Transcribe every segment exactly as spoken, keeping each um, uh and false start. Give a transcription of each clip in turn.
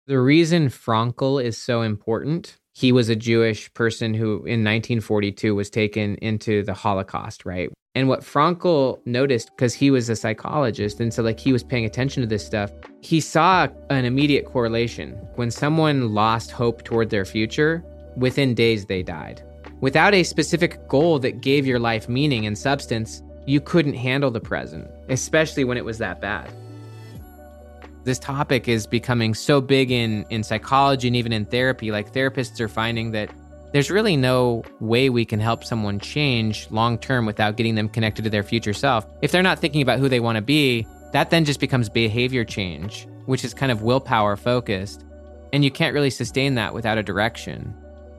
The reason Frankl is so important, he was a Jewish person who in nineteen forty-two was taken into the Holocaust, right? And what Frankl noticed, because he was a psychologist, and so like he was paying attention to this stuff, he saw an immediate correlation. When someone lost hope toward their future, within days they died. Without a specific goal that gave your life meaning and substance, you couldn't handle the present, especially when it was that bad. This topic is becoming so big in, in psychology and even in therapy. Like therapists are finding that there's really no way we can help someone change long-term without getting them connected to their future self. If they're not thinking about who they want to be, that then just becomes behavior change, which is kind of willpower focused. And you can't really sustain that without a direction.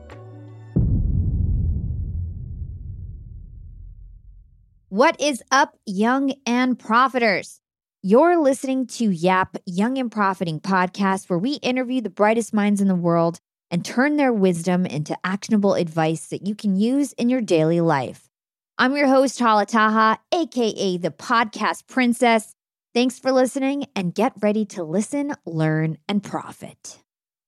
What is up, young and profiters? You're listening to Yap, Young and Profiting Podcast, where we interview the brightest minds in the world and turn their wisdom into actionable advice that you can use in your daily life. I'm your host, Hala Taha, aka the Podcast Princess. Thanks for listening, and get ready to listen, learn, and profit.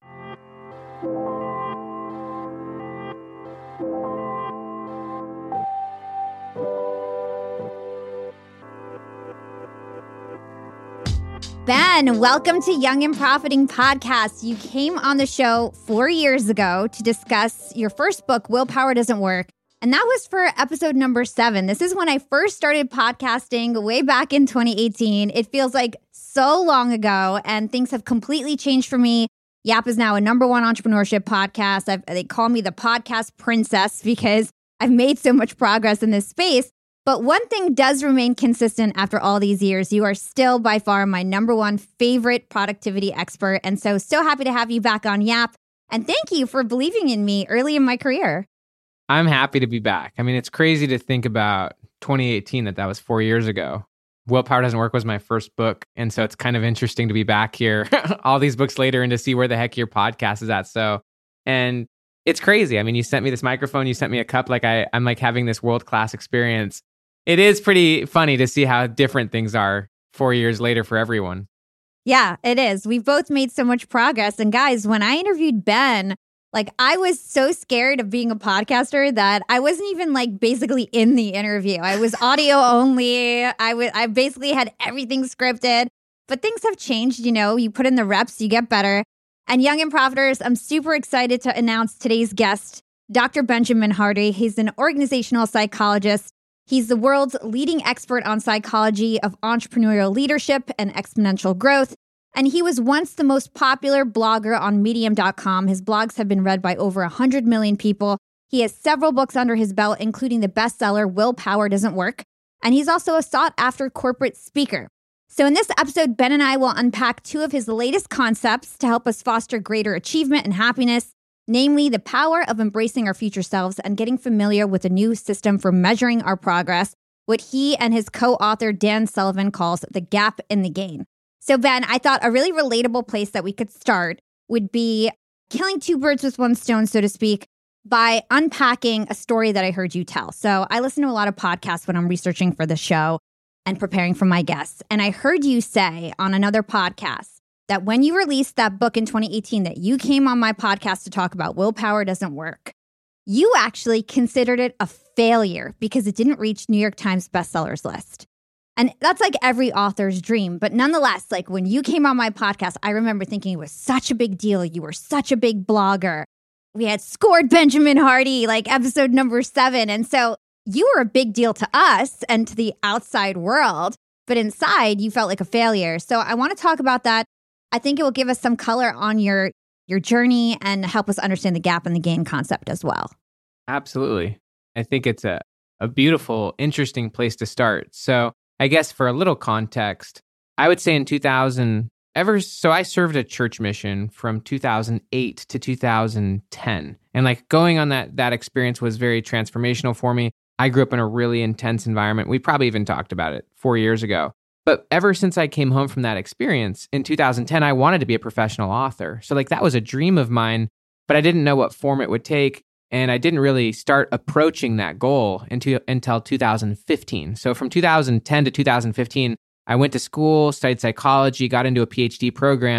Ben, welcome to Young and Profiting Podcast. You came on the show four years ago to discuss your first book, Willpower Doesn't Work. And that was for episode number seven. This is when I first started podcasting way back in twenty eighteen. It feels like so long ago, and things have completely changed for me. Yap is now a number one entrepreneurship podcast. I've, they call me the Podcast Princess because I've made so much progress in this space. But one thing does remain consistent after all these years. You are still by far my number one favorite productivity expert. And so, so happy to have you back on Yap. And thank you for believing in me early in my career. I'm happy to be back. I mean, it's crazy to think about twenty eighteen, that that was four years ago. Willpower Doesn't Work was my first book. And so it's kind of interesting to be back here all these books later and to see where the heck your podcast is at. So, and it's crazy. I mean, you sent me this microphone, you sent me a cup. Like I, I'm like having this world-class experience. It is pretty funny to see how different things are four years later for everyone. Yeah, it is. We've both made so much progress. And guys, when I interviewed Ben, like I was so scared of being a podcaster that I wasn't even like basically in the interview. I was audio only. I was I basically had everything scripted. But things have changed, you know. You put in the reps, you get better. And Young and Profiters, I'm super excited to announce today's guest, Doctor Benjamin Hardy. He's an organizational psychologist. He's the world's leading expert on psychology of entrepreneurial leadership and exponential growth. And he was once the most popular blogger on medium dot com. His blogs have been read by over one hundred million people. He has several books under his belt, including the bestseller Willpower Doesn't Work. And he's also a sought-after corporate speaker. So in this episode, Ben and I will unpack two of his latest concepts to help us foster greater achievement and happiness, namely the power of embracing our future selves and getting familiar with a new system for measuring our progress, what he and his co-author Dan Sullivan calls the gap in the gain. So Ben, I thought a really relatable place that we could start would be killing two birds with one stone, so to speak, by unpacking a story that I heard you tell. So I listen to a lot of podcasts when I'm researching for the show and preparing for my guests. And I heard you say on another podcast that when you released that book in twenty eighteen, that you came on my podcast to talk about Willpower Doesn't Work, you actually considered it a failure because it didn't reach New York Times bestsellers list. And that's like every author's dream. But nonetheless, like when you came on my podcast, I remember thinking it was such a big deal. You were such a big blogger. We had scored Benjamin Hardy, like episode number seven. And so you were a big deal to us and to the outside world. But inside, you felt like a failure. So I want to talk about that. I think it will give us some color on your your journey and help us understand the gap in the gain concept as well. Absolutely. I think it's a, a beautiful, interesting place to start. So I guess for a little context, I would say in two thousand, ever so I served a church mission from two thousand eight to two thousand ten. And like going on that that experience was very transformational for me. I grew up in a really intense environment. We probably even talked about it four years ago. But ever since I came home from that experience in two thousand ten, I wanted to be a professional author. So like that was a dream of mine, but I didn't know what form it would take. And I didn't really start approaching that goal until, until two thousand fifteen. So from two thousand ten to two thousand fifteen, I went to school, studied psychology, got into a P H D program.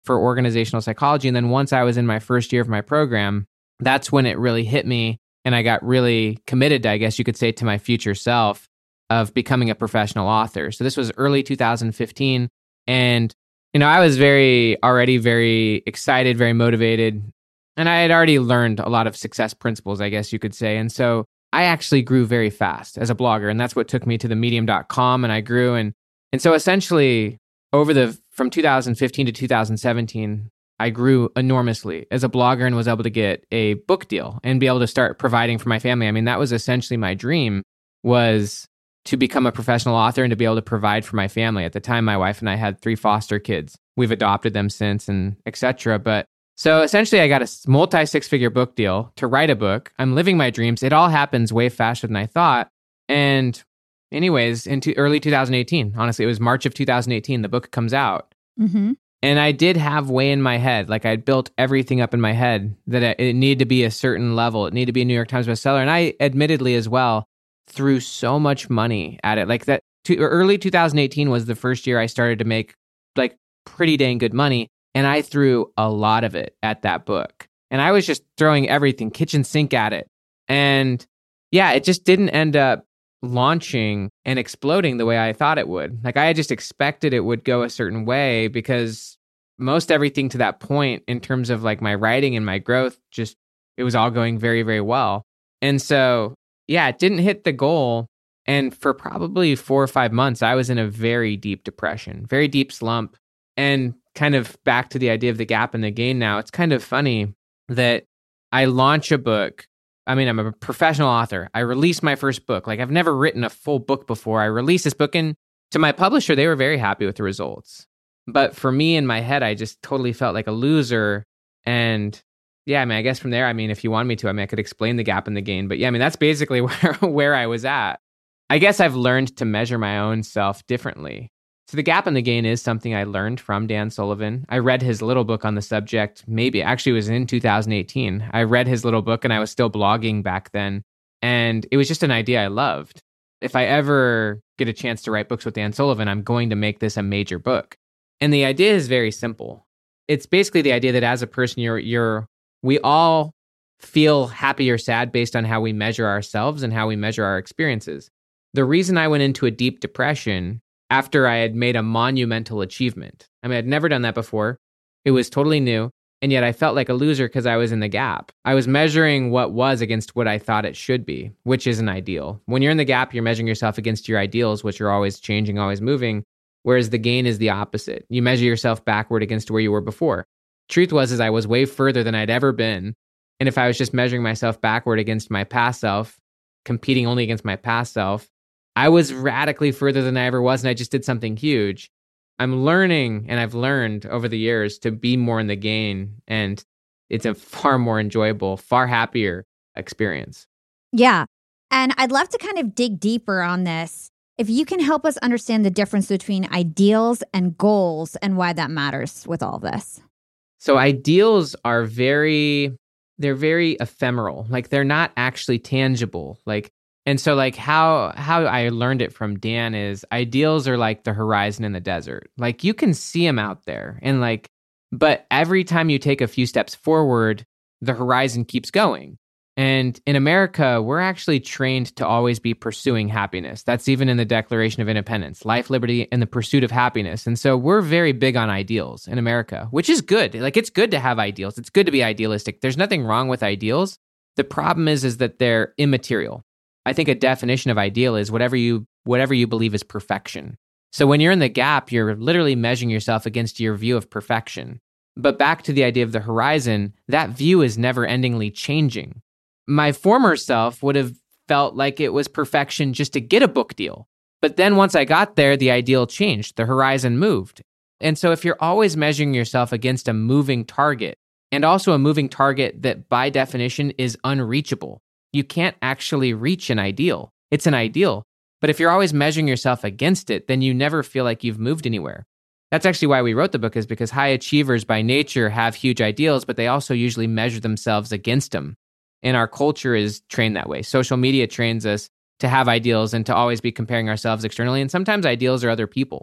for organizational psychology. And then once I was in my first year of my program, that's when it really hit me. And I got really committed, I guess you could say, to my future self of becoming a professional author. So this was early two thousand fifteen. And, you know, I was very, already very excited, very motivated. And I had already learned a lot of success principles, I guess you could say. And so I actually grew very fast as a blogger. And that's what took me to the medium dot com. And I grew. And, and so essentially over the, from two thousand fifteen to two thousand seventeen, I grew enormously as a blogger and was able to get a book deal and be able to start providing for my family. I mean, that was essentially my dream, was to become a professional author and to be able to provide for my family. At the time, my wife and I had three foster kids. We've adopted them since, and et cetera. But so essentially, I got a multi six-figure book deal to write a book. I'm living my dreams. It all happens way faster than I thought. And anyways, in to early two thousand eighteen, honestly, it was March of two thousand eighteen, the book comes out. Mm-hmm. And I did have way in my head, like I'd built everything up in my head that it needed to be a certain level. It needed to be a New York Times bestseller. And I admittedly as well threw so much money at it. Like that to, early two thousand eighteen was the first year I started to make like pretty dang good money. And I threw a lot of it at that book. And I was just throwing everything, kitchen sink at it. And yeah, it just didn't end up launching and exploding the way I thought it would. Like I had just expected it would go a certain way because most everything to that point in terms of like my writing and my growth, just it was all going very, very well. And so, yeah, it didn't hit the goal. And for probably four or five months, I was in a very deep depression, very deep slump. And kind of back to the idea of the gap and the gain now, it's kind of funny that I launch a book. I mean, I'm a professional author. I released my first book. Like I've never written a full book before. I released this book, and to my publisher, they were very happy with the results. But for me in my head, I just totally felt like a loser. And yeah, I mean, I guess from there, I mean, if you want me to, I mean, I could explain the gap and the gain. But yeah, I mean, that's basically where, where I was at. I guess I've learned to measure my own self differently. So the gap and the gain is something I learned from Dan Sullivan. I read his little book on the subject, maybe actually it was in two thousand eighteen. I read his little book and I was still blogging back then. And it was just an idea I loved. If I ever get a chance to write books with Dan Sullivan, I'm going to make this a major book. And the idea is very simple. It's basically the idea that as a person, you're, you're, we all feel happy or sad based on how we measure ourselves and how we measure our experiences. The reason I went into a deep depression after I had made a monumental achievement, I mean, I'd never done that before. It was totally new. And yet I felt like a loser because I was in the gap. I was measuring what was against what I thought it should be, which isn't ideal. When you're in the gap, you're measuring yourself against your ideals, which are always changing, always moving. Whereas the gain is the opposite. You measure yourself backward against where you were before. Truth was, is I was way further than I'd ever been. And if I was just measuring myself backward against my past self, competing only against my past self, I was radically further than I ever was, and I just did something huge. I'm learning, and I've learned over the years to be more in the gain, and it's a far more enjoyable, far happier experience. Yeah. And I'd love to kind of dig deeper on this. If you can help us understand the difference between ideals and goals and why that matters with all this. So ideals are very, they're very ephemeral. Like they're not actually tangible. Like, and so like how how I learned it from Dan is ideals are like the horizon in the desert. Like you can see them out there and like, but every time you take a few steps forward, the horizon keeps going. And in America, we're actually trained to always be pursuing happiness. That's even in the Declaration of Independence, life, liberty, and the pursuit of happiness. And so we're very big on ideals in America, which is good. Like it's good to have ideals. It's good to be idealistic. There's nothing wrong with ideals. The problem is, is that they're immaterial. I think a definition of ideal is whatever you whatever you believe is perfection. So when you're in the gap, you're literally measuring yourself against your view of perfection. But back to the idea of the horizon, that view is never-endingly changing. My former self would have felt like it was perfection just to get a book deal. But then once I got there, the ideal changed. The horizon moved. And so if you're always measuring yourself against a moving target, and also a moving target that by definition is unreachable, you can't actually reach an ideal. It's an ideal. But if you're always measuring yourself against it, then you never feel like you've moved anywhere. That's actually why we wrote the book, is because high achievers by nature have huge ideals, but they also usually measure themselves against them. And our culture is trained that way. Social media trains us to have ideals and to always be comparing ourselves externally. And sometimes ideals are other people.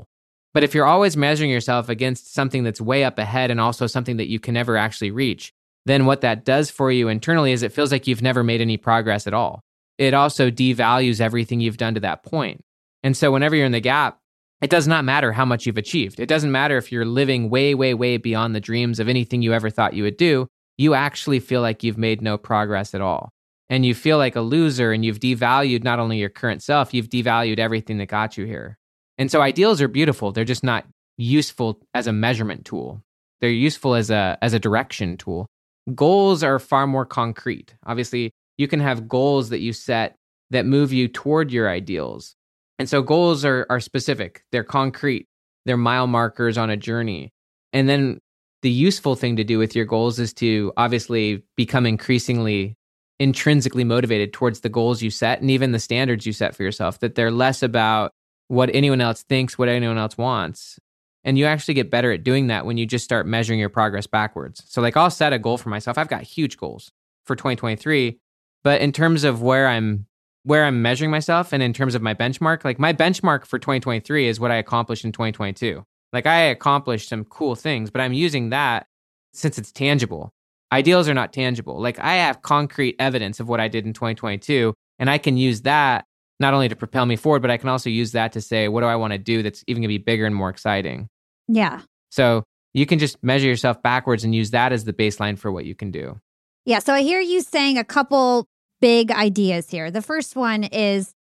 But if you're always measuring yourself against something that's way up ahead and also something that you can never actually reach, then what that does for you internally is it feels like you've never made any progress at all. It also devalues everything you've done to that point. And so whenever you're in the gap, it does not matter how much you've achieved. It doesn't matter if you're living way, way, way beyond the dreams of anything you ever thought you would do. You actually feel like you've made no progress at all. And you feel like a loser, and you've devalued not only your current self, you've devalued everything that got you here. And so ideals are beautiful. They're just not useful as a measurement tool. They're useful as a as a direction tool. Goals are far more concrete. Obviously, you can have goals that you set that move you toward your ideals. And so goals are are specific. They're concrete. They're mile markers on a journey. And then the useful thing to do with your goals is to obviously become increasingly intrinsically motivated towards the goals you set and even the standards you set for yourself, that they're less about what anyone else thinks, what anyone else wants. And you actually get better at doing that when you just start measuring your progress backwards. So like I'll set a goal for myself. I've got huge goals for twenty twenty-three, but in terms of where I'm where I'm measuring myself and in terms of my benchmark, like my benchmark for twenty twenty-three is what I accomplished in twenty twenty-two. Like I accomplished some cool things, but I'm using that since it's tangible. Ideals are not tangible. Like I have concrete evidence of what I did in twenty twenty-two, and I can use that not only to propel me forward, but I can also use that to say, what do I want to do that's even going to be bigger and more exciting? Yeah. So you can just measure yourself backwards and use that as the baseline for what you can do. Yeah. So I hear you saying a couple big ideas here. The first one is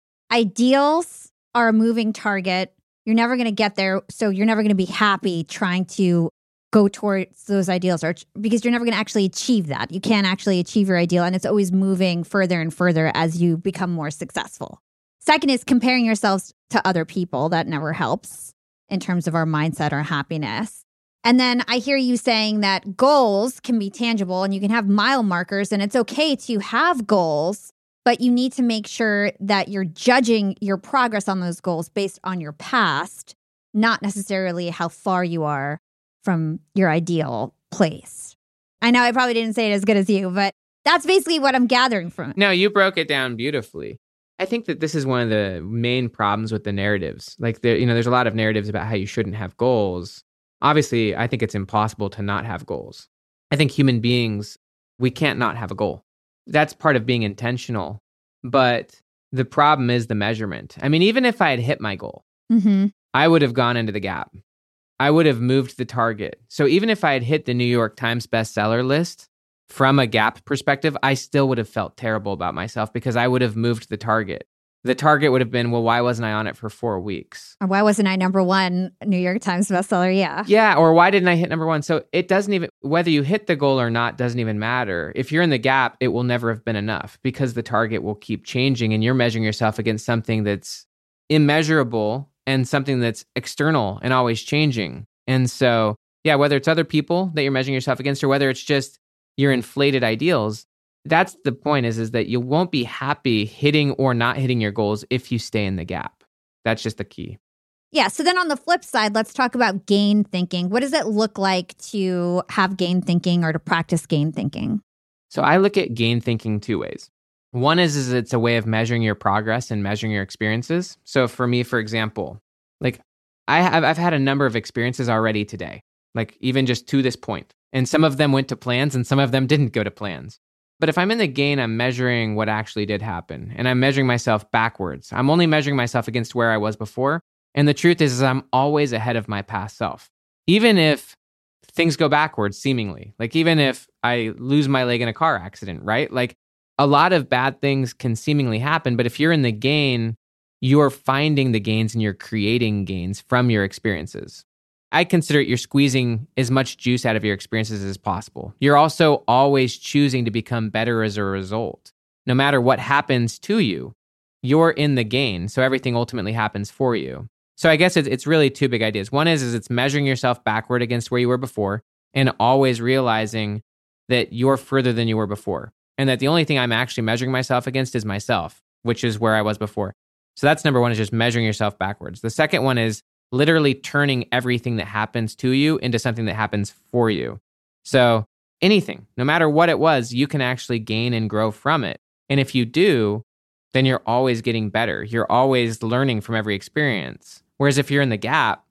ideals are a moving target. You're never going to get there. So you're never going to be happy trying to go towards those ideals, or because you're never going to actually achieve that. You can't actually achieve your ideal, and it's always moving further and further as you become more successful. Second is comparing yourselves to other people. That never helps in terms of our mindset or happiness. And then I hear you saying that goals can be tangible and you can have mile markers, and it's okay to have goals, but you need to make sure that you're judging your progress on those goals based on your past, not necessarily how far you are from your ideal place. I know I probably didn't say it as good as you, but that's basically what I'm gathering from it. No, you broke it down beautifully. I think that this is one of the main problems with the narratives. Like, there, you know, there's a lot of narratives about how you shouldn't have goals. Obviously, I think it's impossible to not have goals. I think human beings, we can't not have a goal. That's part of being intentional. But the problem is the measurement. I mean, even if I had hit my goal, mm-hmm. I would have gone into the gap. I would have moved the target. So even if I had hit the New York Times bestseller list, from a gap perspective, I still would have felt terrible about myself because I would have moved the target. The target would have been, well, why wasn't I on it for four weeks? Or why wasn't I number one New York Times bestseller? Yeah. Yeah. Or why didn't I hit number one? So it doesn't even, whether you hit the goal or not doesn't even matter. If you're in the gap, it will never have been enough because the target will keep changing and you're measuring yourself against something that's immeasurable and something that's external and always changing. And so, yeah, whether it's other people that you're measuring yourself against or whether it's just your inflated ideals, that's the point is, is that you won't be happy hitting or not hitting your goals if you stay in the gap. That's just the key. Yeah. So then on the flip side, let's talk about gain thinking. What does it look like to have gain thinking or to practice gain thinking? So I look at gain thinking two ways. One is, is it's a way of measuring your progress and measuring your experiences. So for me, for example, like I have, I've had a number of experiences already today, like even just to this point. And some of them went to plans and some of them didn't go to plans. But if I'm in the gain, I'm measuring what actually did happen. And I'm measuring myself backwards. I'm only measuring myself against where I was before. And the truth is, is I'm always ahead of my past self. Even if things go backwards, seemingly. Like even if I lose my leg in a car accident, right? Like a lot of bad things can seemingly happen. But if you're in the gain, you're finding the gains and you're creating gains from your experiences. I consider it you're squeezing as much juice out of your experiences as possible. You're also always choosing to become better as a result. No matter what happens to you, you're in the gain. So everything ultimately happens for you. So I guess it's, it's really two big ideas. One is, is it's measuring yourself backward against where you were before and always realizing that you're further than you were before. And that the only thing I'm actually measuring myself against is myself, which is where I was before. So that's number one, is just measuring yourself backwards. The second one is literally turning everything that happens to you into something that happens for you. So anything, no matter what it was, you can actually gain and grow from it. And if you do, then you're always getting better. You're always learning from every experience. Whereas if you're in the gap,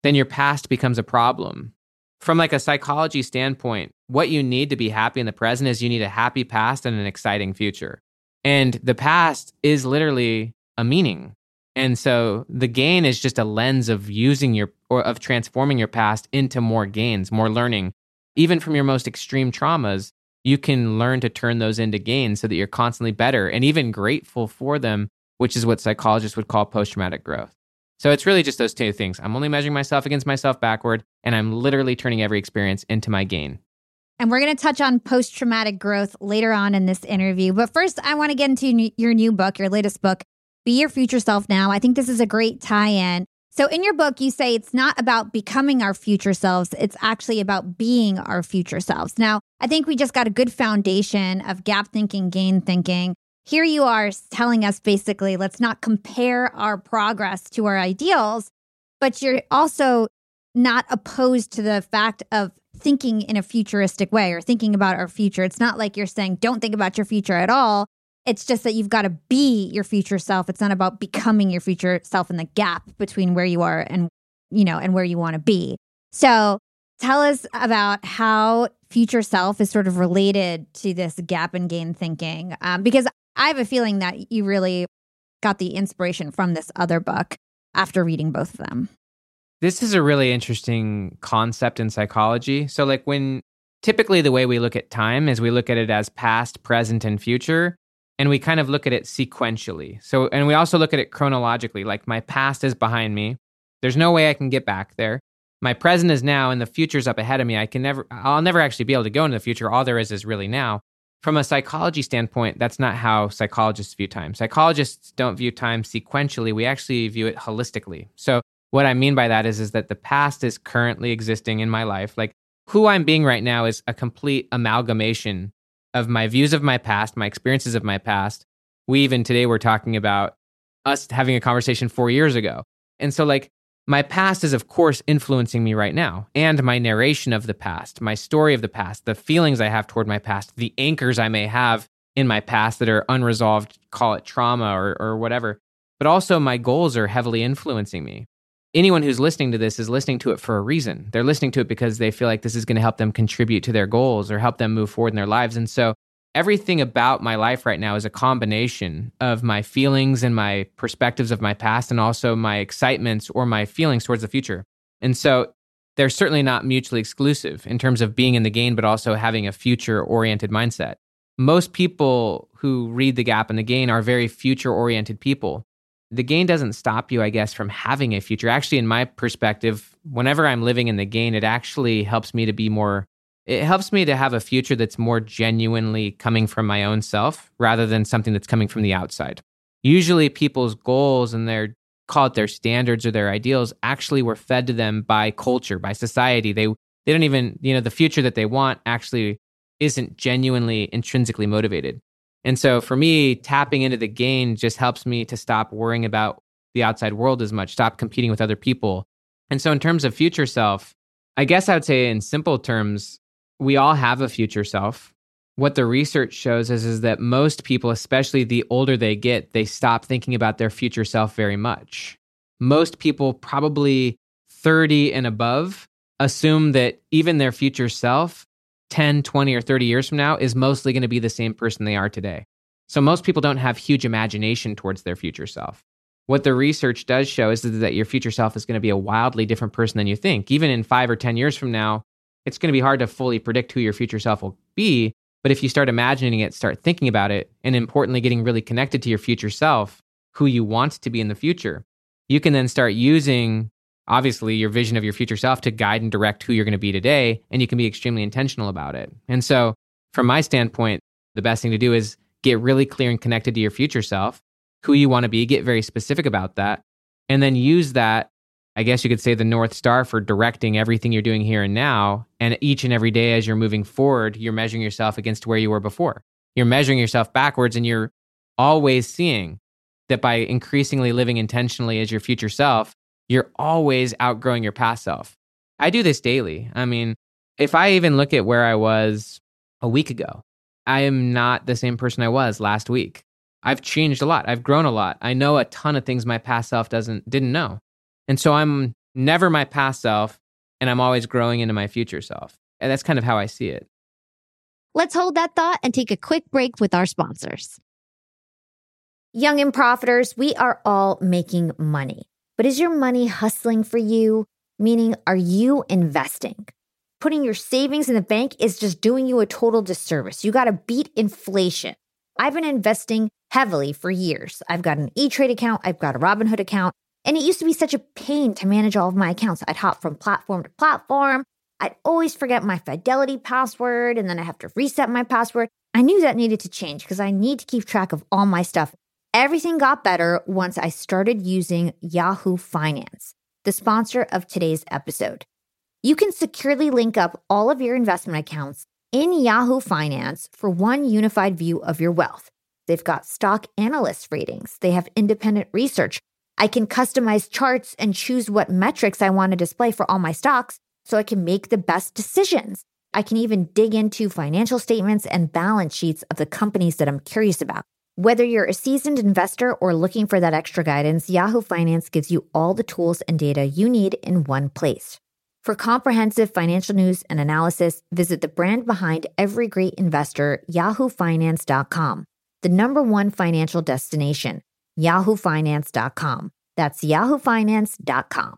then your past becomes a problem. From like a psychology standpoint, what you need to be happy in the present is you need a happy past and an exciting future. And the past is literally a meaning. And so the gain is just a lens of using your, or of transforming your past into more gains, more learning. Even from your most extreme traumas, you can learn to turn those into gains so that you're constantly better and even grateful for them, which is what psychologists would call post-traumatic growth. So it's really just those two things. I'm only measuring myself against myself backward, and I'm literally turning every experience into my gain. And we're going to touch on post-traumatic growth later on in this interview. But first, I want to get into your new book, your latest book, Be Your Future Self Now. I think this is a great tie-in. So in your book, you say it's not about becoming our future selves. It's actually about being our future selves. Now, I think we just got a good foundation of gap thinking, gain thinking. Here you are telling us basically, let's not compare our progress to our ideals, but you're also not opposed to the fact of thinking in a futuristic way or thinking about our future. It's not like you're saying, don't think about your future at all. It's just that you've got to be your future self. It's not about becoming your future self in the gap between where you are and, you know, and where you want to be. So tell us about how future self is sort of related to this gap and gain thinking, um, because I have a feeling that you really got the inspiration from this other book after reading both of them. This is a really interesting concept in psychology. So like when typically the way we look at time is we look at it as past, present, and future, and we kind of look at it sequentially. So, and we also look at it chronologically, like my past is behind me. There's no way I can get back there. My present is now and the future's up ahead of me. I can never, I'll never actually be able to go into the future. All there is is really now. From a psychology standpoint, that's not how psychologists view time. Psychologists don't view time sequentially. We actually view it holistically. So what I mean by that is, is that the past is currently existing in my life. Like who I'm being right now is a complete amalgamation of my views of my past, my experiences of my past. We even today were talking about us having a conversation four years ago. And so like my past is, of course, influencing me right now, and my narration of the past, my story of the past, the feelings I have toward my past, the anchors I may have in my past that are unresolved, call it trauma or, or whatever. But also my goals are heavily influencing me. Anyone who's listening to this is listening to it for a reason. They're listening to it because they feel like this is going to help them contribute to their goals or help them move forward in their lives. And so everything about my life right now is a combination of my feelings and my perspectives of my past and also my excitements or my feelings towards the future. And so they're certainly not mutually exclusive in terms of being in the gain, but also having a future-oriented mindset. Most people who read The Gap and the Gain are very future-oriented people. The gain doesn't stop you, I guess, from having a future. Actually, in my perspective, whenever I'm living in the gain, it actually helps me to be more It helps me to have a future that's more genuinely coming from my own self rather than something that's coming from the outside. Usually people's goals and their, call it their standards or their ideals, actually were fed to them by culture, by society. They they don't even, you know, the future that they want actually isn't genuinely intrinsically motivated. And so for me, tapping into the gain just helps me to stop worrying about the outside world as much, stop competing with other people. And so in terms of future self, I guess I would say in simple terms, we all have a future self. What the research shows is, is that most people, especially the older they get, they stop thinking about their future self very much. Most people, probably thirty and above, assume that even their future self, ten, twenty, or thirty years from now, is mostly going to be the same person they are today. So most people don't have huge imagination towards their future self. What the research does show is that your future self is going to be a wildly different person than you think. Even in five or ten years from now, it's going to be hard to fully predict who your future self will be. But if you start imagining it, start thinking about it, and importantly, getting really connected to your future self, who you want to be in the future, you can then start using, obviously, your vision of your future self to guide and direct who you're going to be today, and you can be extremely intentional about it. And so, from my standpoint, the best thing to do is get really clear and connected to your future self, who you want to be, get very specific about that, and then use that, I guess you could say, the North Star for directing everything you're doing here and now. And each and every day as you're moving forward, you're measuring yourself against where you were before. You're measuring yourself backwards, and you're always seeing that by increasingly living intentionally as your future self, you're always outgrowing your past self. I do this daily. I mean, if I even look at where I was a week ago, I am not the same person I was last week. I've changed a lot. I've grown a lot. I know a ton of things my past self doesn't didn't know. And so I'm never my past self, and I'm always growing into my future self. And that's kind of how I see it. Let's hold that thought and take a quick break with our sponsors. Young and profiters, we are all making money. But is your money hustling for you? Meaning, are you investing? Putting your savings in the bank is just doing you a total disservice. You got to beat inflation. I've been investing heavily for years. I've got an E-Trade account. I've got a Robinhood account. And it used to be such a pain to manage all of my accounts. I'd hop from platform to platform. I'd always forget my Fidelity password, and then I have to reset my password. I knew that needed to change because I need to keep track of all my stuff. Everything got better once I started using Yahoo Finance, the sponsor of today's episode. You can securely link up all of your investment accounts in Yahoo Finance for one unified view of your wealth. They've got stock analyst ratings. They have independent research. I can customize charts and choose what metrics I want to display for all my stocks so I can make the best decisions. I can even dig into financial statements and balance sheets of the companies that I'm curious about. Whether you're a seasoned investor or looking for that extra guidance, Yahoo Finance gives you all the tools and data you need in one place. For comprehensive financial news and analysis, visit the brand behind every great investor, yahoo finance dot com, the number one financial destination, yahoo finance dot com. That's yahoo finance dot com.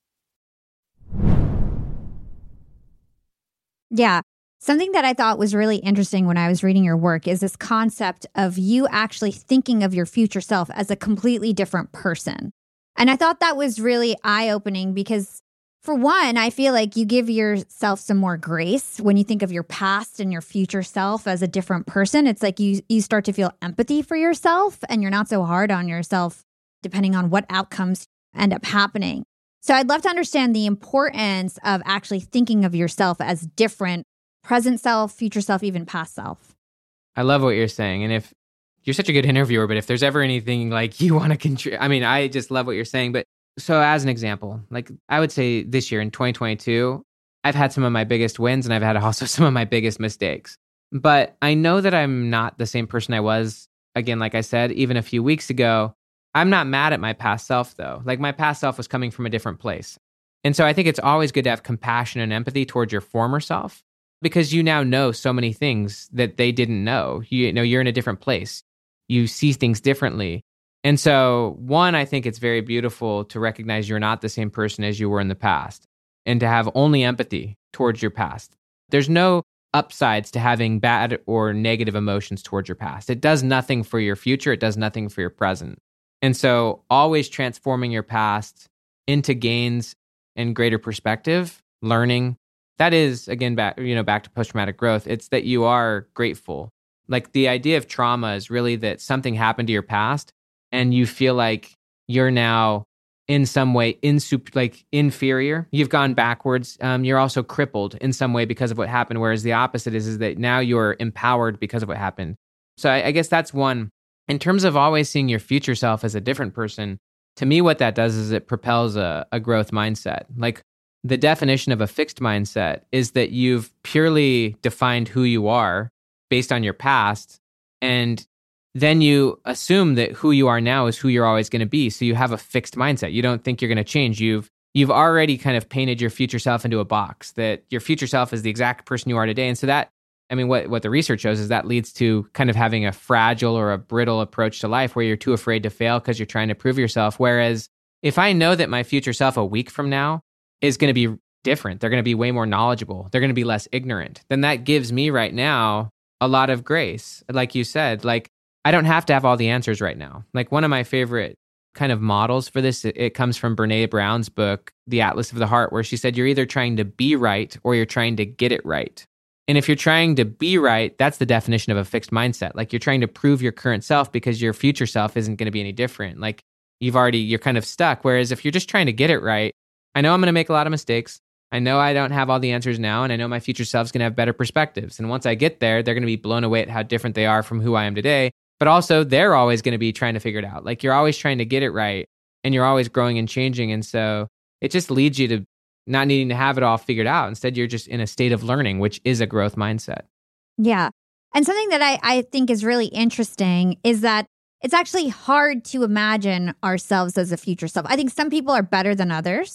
Yeah. Something that I thought was really interesting when I was reading your work is this concept of you actually thinking of your future self as a completely different person. And I thought that was really eye-opening because, for one, I feel like you give yourself some more grace when you think of your past and your future self as a different person. It's like you you start to feel empathy for yourself and you're not so hard on yourself depending on what outcomes end up happening. So I'd love to understand the importance of actually thinking of yourself as different, present self, future self, even past self. I love what you're saying. And if you're such a good interviewer, but if there's ever anything like you want to contribute, I mean, I just love what you're saying. But so as an example, like I would say this year in twenty twenty-two, I've had some of my biggest wins and I've had also some of my biggest mistakes. But I know that I'm not the same person I was, again, like I said, even a few weeks ago. I'm not mad at my past self, though. Like my past self was coming from a different place. And so I think it's always good to have compassion and empathy towards your former self because you now know so many things that they didn't know. You know, you're in a different place. You see things differently. And so, one, I think it's very beautiful to recognize you're not the same person as you were in the past and to have only empathy towards your past. There's no upsides to having bad or negative emotions towards your past. It does nothing for your future. It does nothing for your present. And so always transforming your past into gains and greater perspective, learning. That is, again, back, you know, back to post-traumatic growth. It's that you are grateful. Like the idea of trauma is really that something happened to your past and you feel like you're now in some way insup- like inferior. You've gone backwards. Um, you're also crippled in some way because of what happened. Whereas the opposite is, is that now you're empowered because of what happened. So I, I guess that's one. In terms of always seeing your future self as a different person, to me, what that does is it propels a, a growth mindset. Like the definition of a fixed mindset is that you've purely defined who you are based on your past. And then you assume that who you are now is who you're always going to be. So you have a fixed mindset. You don't think you're going to change. You've you've already kind of painted your future self into a box, that your future self is the exact person you are today. And so that, I mean, what, what the research shows is that leads to kind of having a fragile or a brittle approach to life where you're too afraid to fail because you're trying to prove yourself. Whereas if I know that my future self a week from now is going to be different, they're going to be way more knowledgeable, they're going to be less ignorant, then that gives me right now a lot of grace. Like you said, like I don't have to have all the answers right now. Like one of my favorite kind of models for this, it, it comes from Brene Brown's book, The Atlas of the Heart, where she said, you're either trying to be right or you're trying to get it right. And if you're trying to be right, that's the definition of a fixed mindset. Like you're trying to prove your current self because your future self isn't going to be any different. Like you've already, you're kind of stuck. Whereas if you're just trying to get it right, I know I'm going to make a lot of mistakes. I know I don't have all the answers now. And I know my future self's going to have better perspectives. And once I get there, they're going to be blown away at how different they are from who I am today. But also they're always going to be trying to figure it out. Like you're always trying to get it right and you're always growing and changing. And so it just leads you to not needing to have it all figured out. Instead, you're just in a state of learning, which is a growth mindset. Yeah. And something that I, I think is really interesting is that it's actually hard to imagine ourselves as a future self. I think some people are better than others.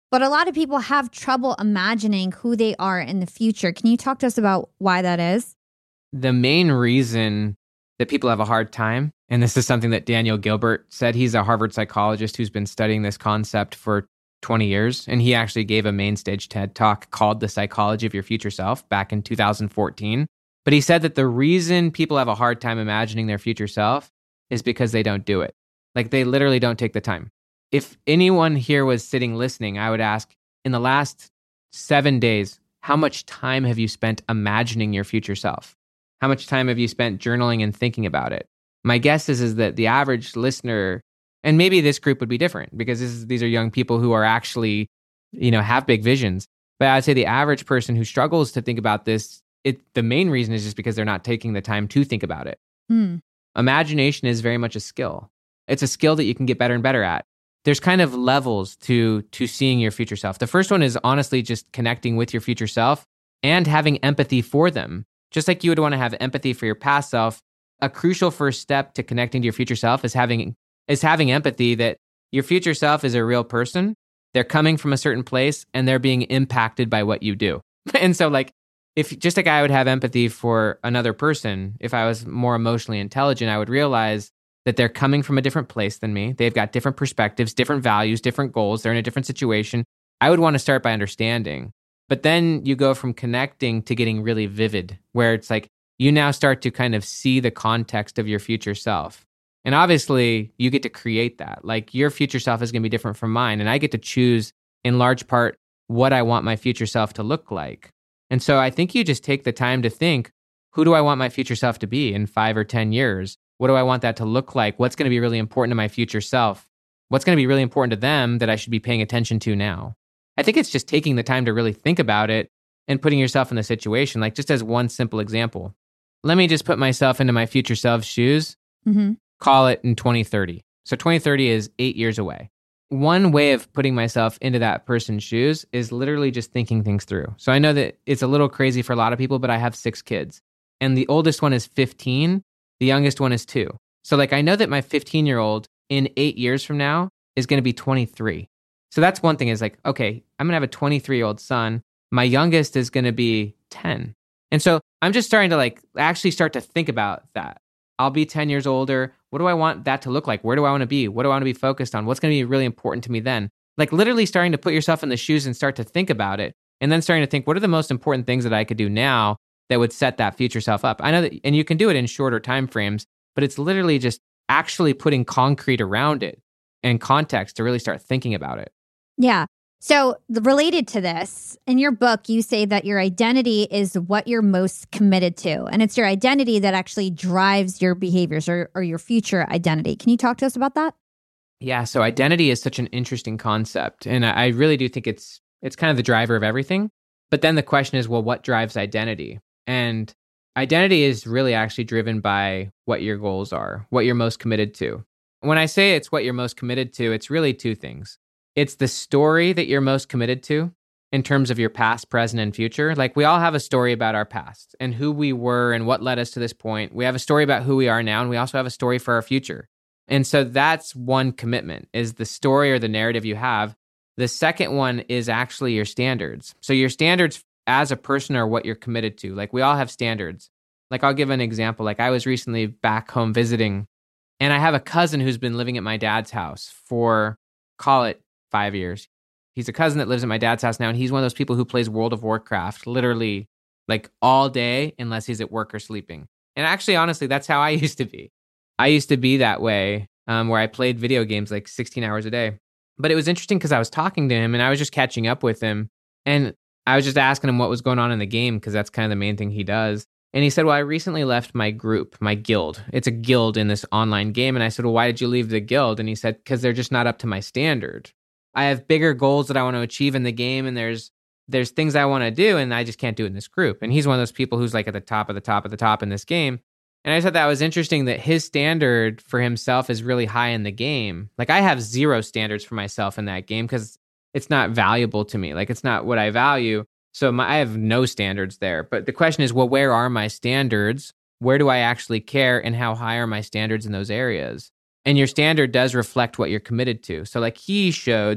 But a lot of people have trouble imagining who they are in the future. Can you talk to us about why that is? The main reason that people have a hard time, and this is something that Daniel Gilbert said, he's a Harvard psychologist who's been studying this concept for twenty years, and he actually gave a main stage TED Talk called The Psychology of Your Future Self back in two thousand fourteen. But he said that the reason people have a hard time imagining their future self is because they don't do it. Like, they literally don't take the time. If anyone here was sitting listening, I would ask, in the last seven days, how much time have you spent imagining your future self? How much time have you spent journaling and thinking about it? My guess is, is that the average listener, and maybe this group would be different because this is, these are young people who are actually, you know, have big visions. But I'd say the average person who struggles to think about this, it the main reason is just because they're not taking the time to think about it. Mm. Imagination is very much a skill. It's a skill that you can get better and better at. There's kind of levels to to seeing your future self. The first one is honestly just connecting with your future self and having empathy for them. Just like you would want to have empathy for your past self, a crucial first step to connecting to your future self is having is having empathy that your future self is a real person. They're coming from a certain place and they're being impacted by what you do. And so like, if just like I would have empathy for another person, if I was more emotionally intelligent, I would realize that they're coming from a different place than me. They've got different perspectives, different values, different goals. They're in a different situation. I would want to start by understanding. But then you go from connecting to getting really vivid, where it's like you now start to kind of see the context of your future self. And obviously, you get to create that. Like, your future self is going to be different from mine. And I get to choose, in large part, what I want my future self to look like. And so I think you just take the time to think, who do I want my future self to be in five or ten years? What do I want that to look like? What's going to be really important to my future self? What's going to be really important to them that I should be paying attention to now? I think it's just taking the time to really think about it and putting yourself in the situation. Like, just as one simple example, let me just put myself into my future self's shoes, Mm-hmm. call it in twenty thirty. So twenty thirty is eight years away. One way of putting myself into that person's shoes is literally just thinking things through. So I know that it's a little crazy for a lot of people, but I have six kids. And the oldest one is fifteen. The youngest one is two. So like, I know that my fifteen-year-old in eight years from now is going to be twenty-three. So that's one thing, is like, okay, I'm going to have a twenty-three-year-old son. My youngest is going to be ten. And so I'm just starting to like actually start to think about that. I'll be ten years older. What do I want that to look like? Where do I want to be? What do I want to be focused on? What's going to be really important to me then? Like, literally starting to put yourself in the shoes and start to think about it. And then starting to think, what are the most important things that I could do now that would set that future self up? I know that, and you can do it in shorter time frames, but it's literally just actually putting concrete around it and context to really start thinking about it. Yeah. So the- related to this, in your book, you say that your identity is what you're most committed to. And it's your identity that actually drives your behaviors, or, or your future identity. Can you talk to us about that? Yeah. So identity is such an interesting concept. And I I really do think it's it's kind of the driver of everything. But then the question is, well, what drives identity? And identity is really actually driven by what your goals are, what you're most committed to. When I say it's what you're most committed to, it's really two things. It's the story that you're most committed to in terms of your past, present, and future. Like, we all have a story about our past and who we were and what led us to this point. We have a story about who we are now, and we also have a story for our future. And so that's one commitment, is the story or the narrative you have. The second one is actually your standards. So your standards as a person are what you're committed to. Like, we all have standards. Like, I'll give an example. Like, I was recently back home visiting, and I have a cousin who's been living at my dad's house for, call it, five years. He's a cousin that lives at my dad's house now, and he's one of those people who plays World of Warcraft literally like all day unless he's at work or sleeping. And actually, honestly, that's how I used to be. I used to be that way, um, where I played video games like sixteen hours a day. But it was interesting because I was talking to him and I was just catching up with him. And I was just asking him what was going on in the game, because that's kind of the main thing he does. And he said, well, I recently left my group, my guild. It's a guild in this online game. And I said, well, why did you leave the guild? And he said, because they're just not up to my standard. I have bigger goals that I want to achieve in the game, and there's there's things I want to do, and I just can't do it in this group. And he's one of those people who's like at the top of the top of the top in this game. And I thought that was interesting, that his standard for himself is really high in the game. Like, I have zero standards for myself in that game because it's not valuable to me. Like, it's not what I value. So my, I have no standards there. But the question is, well, where are my standards? Where do I actually care? And how high are my standards in those areas? And your standard does reflect what you're committed to. So like he showed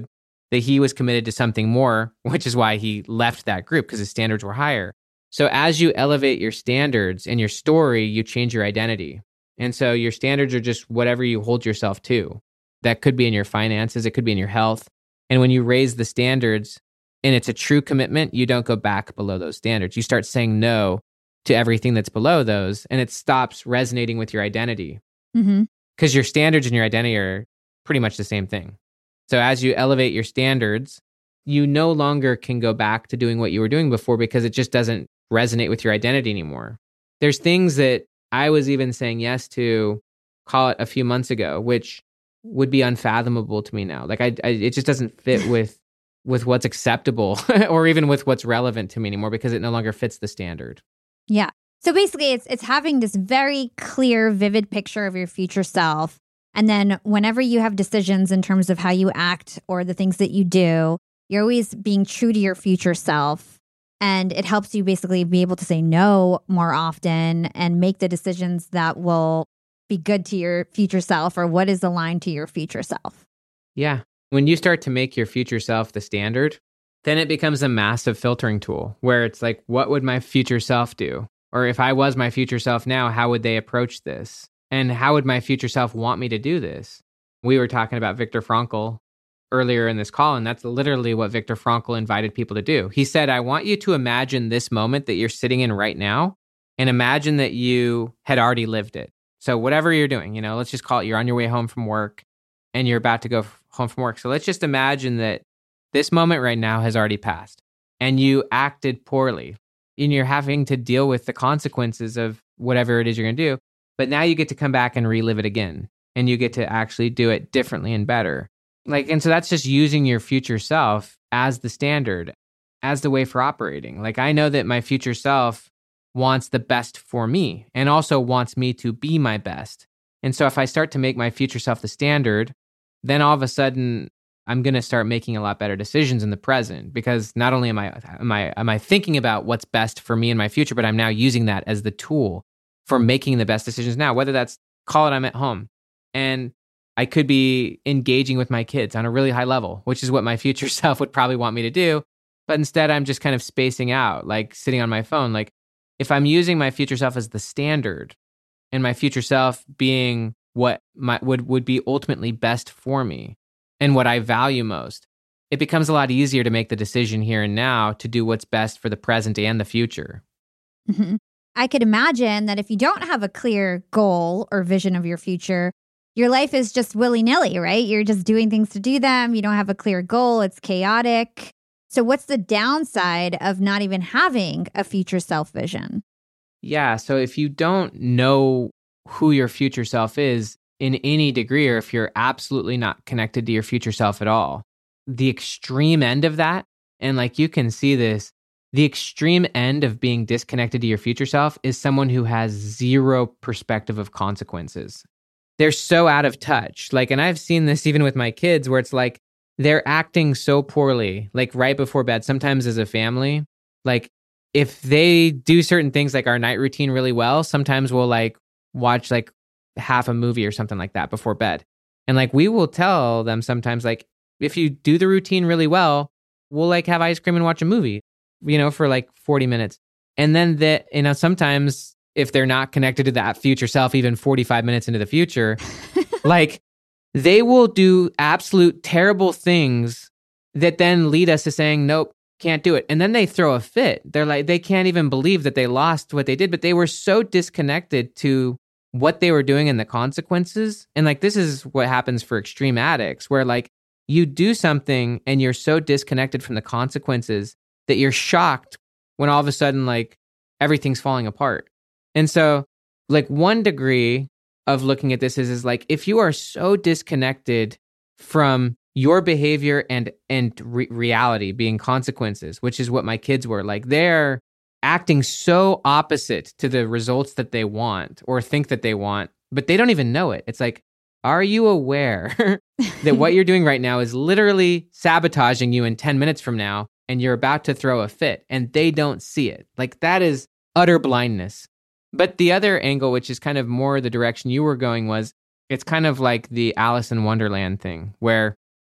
that he was committed to something more, which is why he left that group, because his standards were higher. So as you elevate your standards and your story, you change your identity. And so your standards are just whatever you hold yourself to. That could be in your finances, it could be in your health. And when you raise the standards and it's a true commitment, you don't go back below those standards. You start saying no to everything that's below those, and it stops resonating with your identity. Mm-hmm. Because your standards and your identity are pretty much the same thing. So as you elevate your standards, you no longer can go back to doing what you were doing before because it just doesn't resonate with your identity anymore. There's things that I was even saying yes to, call it a few months ago, which would be unfathomable to me now. Like I, I it just doesn't fit with with what's acceptable or even with what's relevant to me anymore because it no longer fits the standard. Yeah. So basically it's it's having this very clear, vivid picture of your future self. And then whenever you have decisions in terms of how you act or the things that you do, you're always being true to your future self. And it helps you basically be able to say no more often and make the decisions that will be good to your future self or what is aligned to your future self. Yeah. When you start to make your future self the standard, then it becomes a massive filtering tool where it's like, what would my future self do? Or if I was my future self now, how would they approach this? And how would my future self want me to do this? We were talking about Viktor Frankl earlier in this call, and that's literally what Viktor Frankl invited people to do. He said, I want you to imagine this moment that you're sitting in right now and imagine that you had already lived it. So whatever you're doing, you know, let's just call it you're on your way home from work and you're about to go f- home from work. So let's just imagine that this moment right now has already passed and you acted poorly and you're having to deal with the consequences of whatever it is you're going to do. But now you get to come back and relive it again and you get to actually do it differently and better. Like, and so that's just using your future self as the standard, as the way for operating. Like, I know that my future self wants the best for me and also wants me to be my best. And so if I start to make my future self the standard, then all of a sudden I'm going to start making a lot better decisions in the present because not only am I, am I, am I thinking about what's best for me in my future, but I'm now using that as the tool for making the best decisions now, whether that's, call it I'm at home and I could be engaging with my kids on a really high level, which is what my future self would probably want me to do. But instead, I'm just kind of spacing out, like sitting on my phone. Like if I'm using my future self as the standard and my future self being what my, would, would be ultimately best for me and what I value most, it becomes a lot easier to make the decision here and now to do what's best for the present and the future. Mm-hmm. I could imagine that if you don't have a clear goal or vision of your future, your life is just willy-nilly, right? You're just doing things to do them. You don't have a clear goal. It's chaotic. So what's the downside of not even having a future self vision? Yeah. So if you don't know who your future self is in any degree, or if you're absolutely not connected to your future self at all, the extreme end of that, and like you can see this, the extreme end of being disconnected to your future self is someone who has zero perspective of consequences. They're so out of touch. Like, and I've seen this even with my kids where it's like, they're acting so poorly, like right before bed, sometimes as a family. Like if they do certain things like our night routine really well, sometimes we'll like watch like half a movie or something like that before bed. And like, we will tell them sometimes, like, if you do the routine really well, we'll like have ice cream and watch a movie, you know, for like forty minutes. And then that, you know, sometimes if they're not connected to that future self, even forty-five minutes into the future, like they will do absolute terrible things that then lead us to saying, nope, can't do it. And then they throw a fit. They're like, they can't even believe that they lost what they did, but they were so disconnected to what they were doing and the consequences. And like, this is what happens for extreme addicts, where like you do something and you're so disconnected from the consequences that you're shocked when all of a sudden, like everything's falling apart. And so like one degree of looking at this is, is like, if you are so disconnected from your behavior and, and re- reality being consequences, which is what my kids were like, they're acting so opposite to the results that they want or think that they want, but they don't even know it. It's like, are you aware that what you're doing right now is literally sabotaging you in ten minutes from now and you're about to throw a fit and they don't see it? Like that is utter blindness. But the other angle, which is kind of more the direction you were going, was it's kind of like the Alice in Wonderland thing where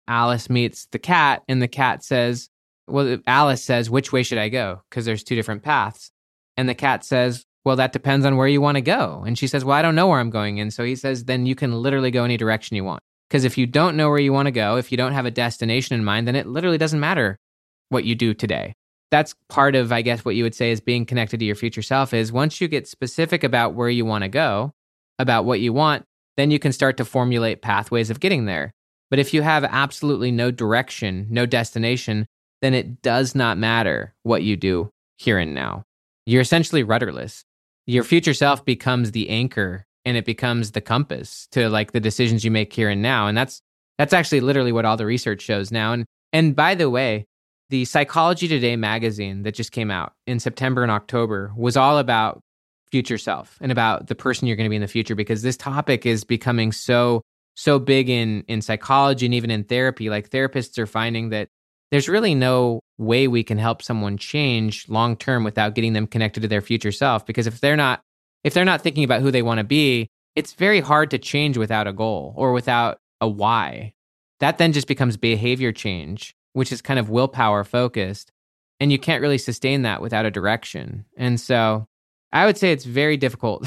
Alice meets the cat, and the cat says, well, Alice says, which way should I go? Because there's two different paths. And the cat says, well, that depends on where you want to go. And she says, well, I don't know where I'm going. And so he says, then you can literally go any direction you want. Because if you don't know where you want to go, if you don't have a destination in mind, then it literally doesn't matter what you do today. That's part of, I guess, what you would say is being connected to your future self is once you get specific about where you want to go, about what you want, then you can start to formulate pathways of getting there. But if you have absolutely no direction, no destination, then it does not matter what you do here and now. You're essentially rudderless. Your future self becomes the anchor and it becomes the compass to like the decisions you make here and now. And that's that's actually literally what all the research shows now. And and by the way, the Psychology Today magazine that just came out in September and October was all about future self and about the person you're going to be in the future, because this topic is becoming so so big in in psychology and even in therapy. Like therapists are finding that there's really no way we can help someone change long term without getting them connected to their future self. Because if they're not if they're not thinking about who they want to be, it's very hard to change without a goal or without a why. That then just becomes behavior change, which is kind of willpower focused, and you can't really sustain that without a direction. And so I would say it's very difficult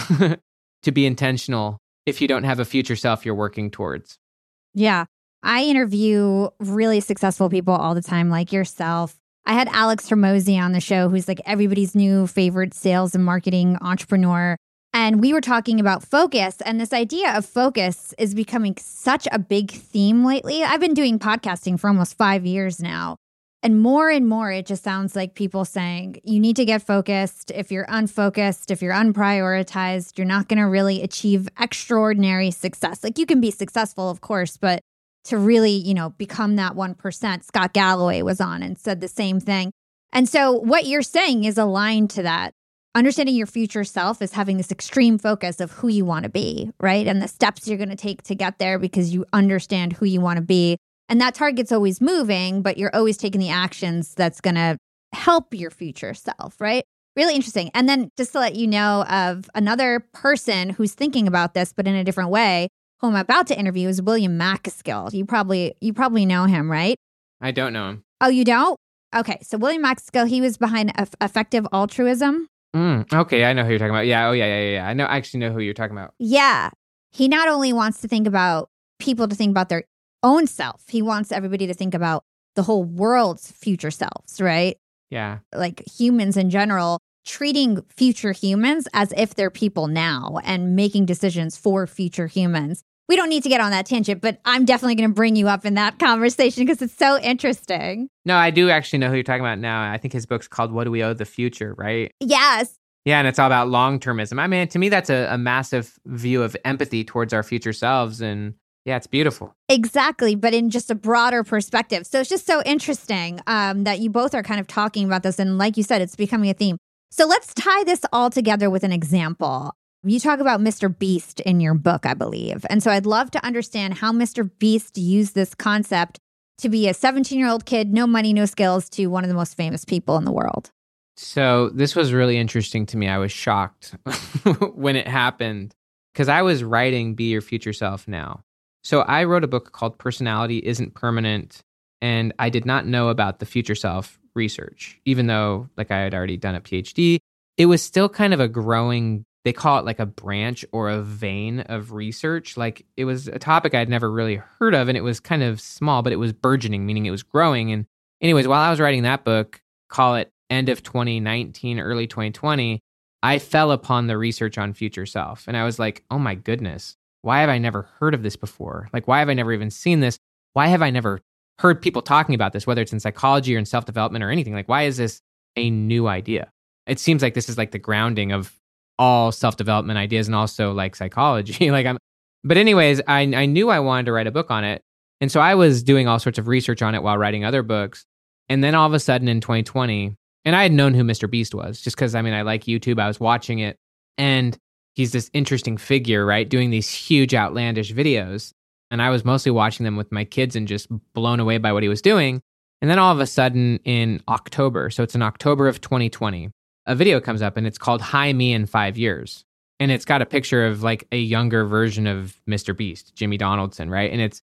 to be intentional if you don't have a future self you're working towards. Yeah. I interview really successful people all the time, like yourself. I had Alex Hormozi on the show, who's like everybody's new favorite sales and marketing entrepreneur. And we were talking about focus, and this idea of focus is becoming such a big theme lately. I've been doing podcasting for almost five years now. And more and more, it just sounds like people saying, you need to get focused. If you're unfocused, if you're unprioritized, you're not going to really achieve extraordinary success. Like you can be successful, of course, but to really, you know, become that one percent, Scott Galloway was on and said the same thing. And so what you're saying is aligned to that. Understanding your future self is having this extreme focus of who you want to be, right? And the steps you're going to take to get there because you understand who you want to be. And that target's always moving, but you're always taking the actions that's going to help your future self, right? Really interesting. And then just to let you know of another person who's thinking about this, but in a different way, who I'm about to interview is William MacAskill. You probably you probably know him, right? I don't know him. Oh, you don't? Okay. So William MacAskill, he was behind eff- effective altruism. Mm, okay, I know who you're talking about. Yeah, oh yeah, yeah, yeah. I know. I actually know who you're talking about. Yeah. He not only wants to think about people to think about their own self, he wants everybody to think about the whole world's future selves, right? Yeah. Like humans in general, treating future humans as if they're people now and making decisions for future humans. We don't need to get on that tangent, but I'm definitely going to bring you up in that conversation because it's so interesting. No, I do actually know who you're talking about now. I think his book's called What Do We Owe the Future, right? Yes. Yeah, and it's all about long-termism. I mean, to me, that's a, a massive view of empathy towards our future selves. And yeah, it's beautiful. Exactly, but in just a broader perspective. So it's just so interesting um, that you both are kind of talking about this. And like you said, it's becoming a theme. So let's tie this all together with an example. You talk about Mister Beast in your book, I believe. And so I'd love to understand how Mister Beast used this concept to be a seventeen-year-old kid, no money, no skills, to one of the most famous people in the world. So this was really interesting to me. I was shocked when it happened because I was writing Be Your Future Self Now. So I wrote a book called Personality Isn't Permanent, and I did not know about the future self research, even though like I had already done a PhD. It was still kind of a growing, they call it like a branch or a vein of research. Like it was a topic I'd never really heard of, and it was kind of small, but it was burgeoning, meaning it was growing. And anyways, while I was writing that book, call it end of twenty nineteen, early twenty twenty, I fell upon the research on future self. And I was like, oh my goodness, why have I never heard of this before? Like, why have I never even seen this? Why have I never heard people talking about this, whether it's in psychology or in self-development or anything? Like, why is this a new idea? It seems like this is like the grounding of all self-development ideas and also like psychology. like I'm, but anyways, I, I knew I wanted to write a book on it. And so I was doing all sorts of research on it while writing other books. And then all of a sudden in twenty twenty, and I had known who Mister Beast was just because, I mean, I like YouTube. I was watching it and he's this interesting figure, right? Doing these huge outlandish videos. And I was mostly watching them with my kids and just blown away by what he was doing. And then all of a sudden in October, so it's in October of twenty twenty, a video comes up and it's called Hi Me in Five Years. And it's got a picture of like a younger version of Mister Beast, Jimmy Donaldson, right? And it's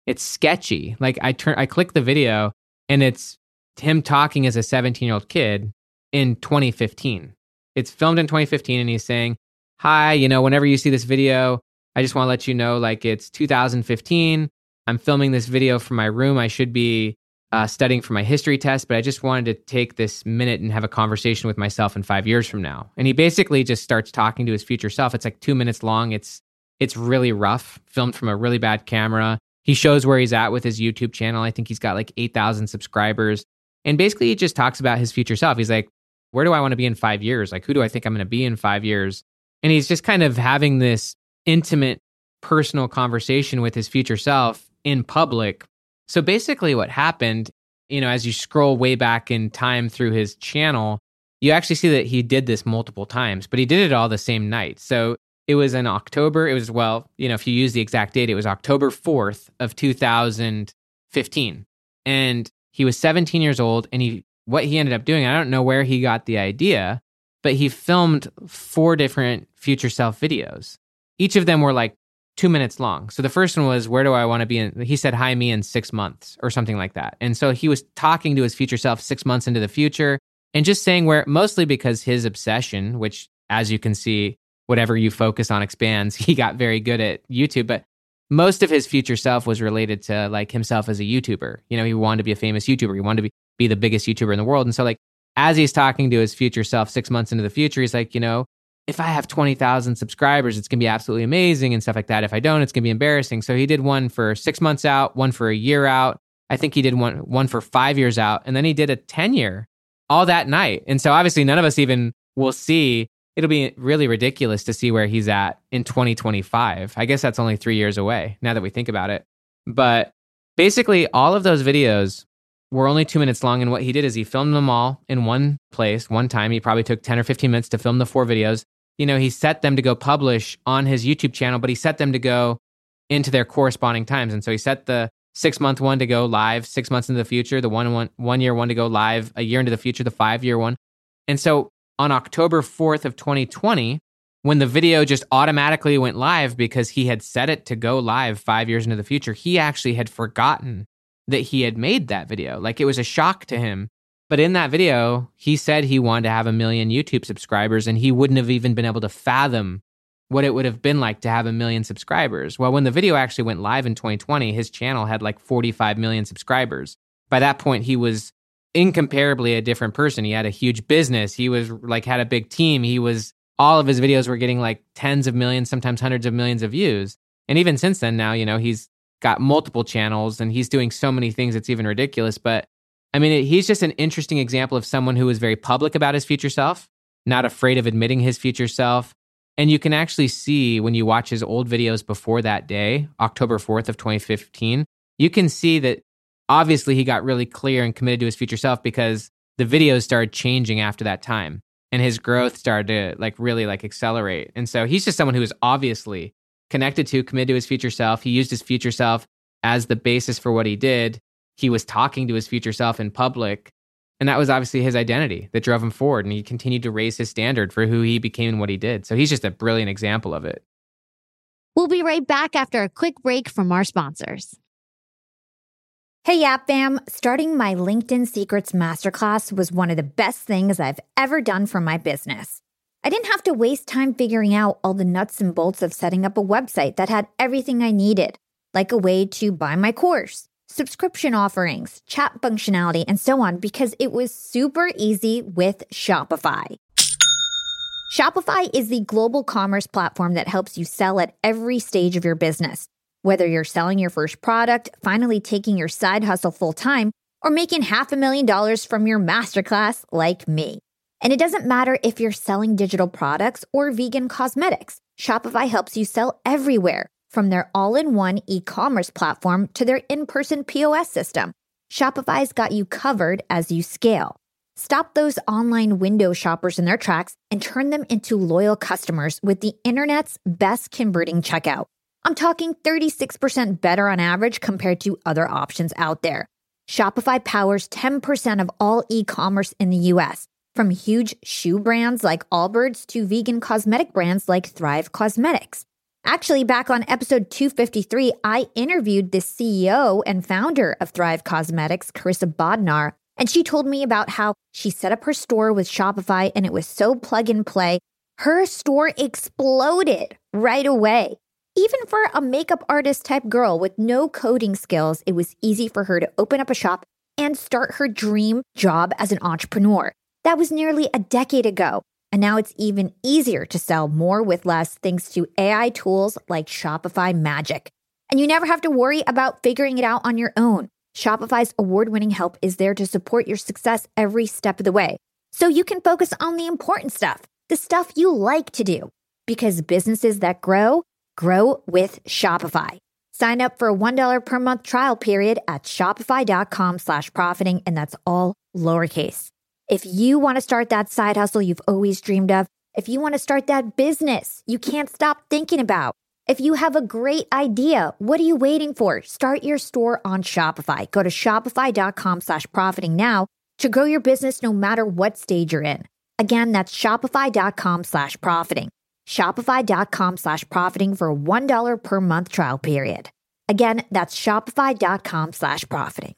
it's sketchy. Like I turn, I click the video and it's him talking as a seventeen-year-old kid in twenty fifteen. It's filmed in twenty fifteen and he's saying, hi, you know, whenever you see this video, I just want to let you know, like, it's two thousand fifteen. I'm filming this video from my room. I should be uh, studying for my history test, but I just wanted to take this minute and have a conversation with myself in five years from now. And he basically just starts talking to his future self. It's like two minutes long. It's it's really rough, filmed from a really bad camera. He shows where he's at with his YouTube channel. I think he's got like eight thousand subscribers. And basically he just talks about his future self. He's like, where do I want to be in five years? Like, who do I think I'm going to be in five years? And he's just kind of having this intimate, personal conversation with his future self in public. So basically what happened, you know, as you scroll way back in time through his channel, you actually see that he did this multiple times, but he did it all the same night. So it was in October. It was, well, you know, if you use the exact date, it was October fourth of two thousand fifteen. And he was seventeen years old. And he, what he ended up doing, I don't know where he got the idea, but he filmed four different future self videos. Each of them were like two minutes long. So the first one was, where do I want to be in? He said, hi, me in six months or something like that. And so he was talking to his future self six months into the future and just saying where, mostly because his obsession, which as you can see, whatever you focus on expands, he got very good at YouTube. But most of his future self was related to like himself as a YouTuber. You know, he wanted to be a famous YouTuber. He wanted to be, be the biggest YouTuber in the world. And so like, as he's talking to his future self six months into the future, he's like, you know, if I have twenty thousand subscribers, it's going to be absolutely amazing and stuff like that. If I don't, it's going to be embarrassing. So he did one for six months out, one for a year out. I think he did one, one for five years out. And then he did a ten year all that night. And so obviously none of us even will see. It'll be really ridiculous to see where he's at in twenty twenty-five. I guess that's only three years away now that we think about it. But basically all of those videos were only two minutes long. And what he did is he filmed them all in one place, one time. He probably took ten or fifteen minutes to film the four videos. You know, he set them to go publish on his YouTube channel, but he set them to go into their corresponding times. And so he set the six month one to go live six months into the future, the one, one, one year one to go live a year into the future, the five year one. And so on October fourth of twenty twenty, when the video just automatically went live because he had set it to go live five years into the future, he actually had forgotten that he had made that video. Like it was a shock to him. But in that video, he said he wanted to have a million YouTube subscribers and he wouldn't have even been able to fathom what it would have been like to have a million subscribers. Well, when the video actually went live in twenty twenty, his channel had like forty-five million subscribers. By that point, he was incomparably a different person. He had a huge business. He was like, had a big team. He was, all of his videos were getting like tens of millions, sometimes hundreds of millions of views. And even since then now, you know, he's got multiple channels and he's doing so many things. It's even ridiculous. But I mean, it, he's just an interesting example of someone who is very public about his future self, not afraid of admitting his future self. And you can actually see when you watch his old videos before that day, October fourth of twenty fifteen, you can see that obviously he got really clear and committed to his future self because the videos started changing after that time and his growth started to like really like accelerate. And so he's just someone who is obviously connected to, committed to his future self. He used his future self as the basis for what he did. He was talking to his future self in public. And that was obviously his identity that drove him forward. And he continued to raise his standard for who he became and what he did. So he's just a brilliant example of it. We'll be right back after a quick break from our sponsors. Hey, Yap Fam. Starting my LinkedIn Secrets Masterclass was one of the best things I've ever done for my business. I didn't have to waste time figuring out all the nuts and bolts of setting up a website that had everything I needed, like a way to buy my course, subscription offerings, chat functionality, and so on, because it was super easy with Shopify. Shopify is the global commerce platform that helps you sell at every stage of your business. Whether you're selling your first product, finally taking your side hustle full-time, or making half a million dollars from your masterclass like me. And it doesn't matter if you're selling digital products or vegan cosmetics. Shopify helps you sell everywhere, from their all-in-one e-commerce platform to their in-person P O S system. Shopify's got you covered as you scale. Stop those online window shoppers in their tracks and turn them into loyal customers with the internet's best converting checkout. I'm talking thirty-six percent better on average compared to other options out there. Shopify powers ten percent of all e-commerce in the U S, from huge shoe brands like Allbirds to vegan cosmetic brands like Thrive Cosmetics. Actually, back on episode two fifty-three, I interviewed the C E O and founder of Thrive Cosmetics, Carissa Bodnar, and she told me about how she set up her store with Shopify and it was so plug and play. Her store exploded right away. Even for a makeup artist type girl with no coding skills, it was easy for her to open up a shop and start her dream job as an entrepreneur. That was nearly a decade ago. And now it's even easier to sell more with less thanks to A I tools like Shopify Magic. And you never have to worry about figuring it out on your own. Shopify's award-winning help is there to support your success every step of the way. So you can focus on the important stuff, the stuff you like to do. Because businesses that grow, grow with Shopify. Sign up for a one dollar per month trial period at shopify.com slash profiting, and that's all lowercase. If you want to start that side hustle you've always dreamed of, if you want to start that business you can't stop thinking about, if you have a great idea, what are you waiting for? Start your store on Shopify. Go to shopify.com slash profiting now to grow your business no matter what stage you're in. Again, that's shopify.com slash profiting. Shopify.com slash profiting for a one dollar per month trial period. Again, that's shopify.com slash profiting.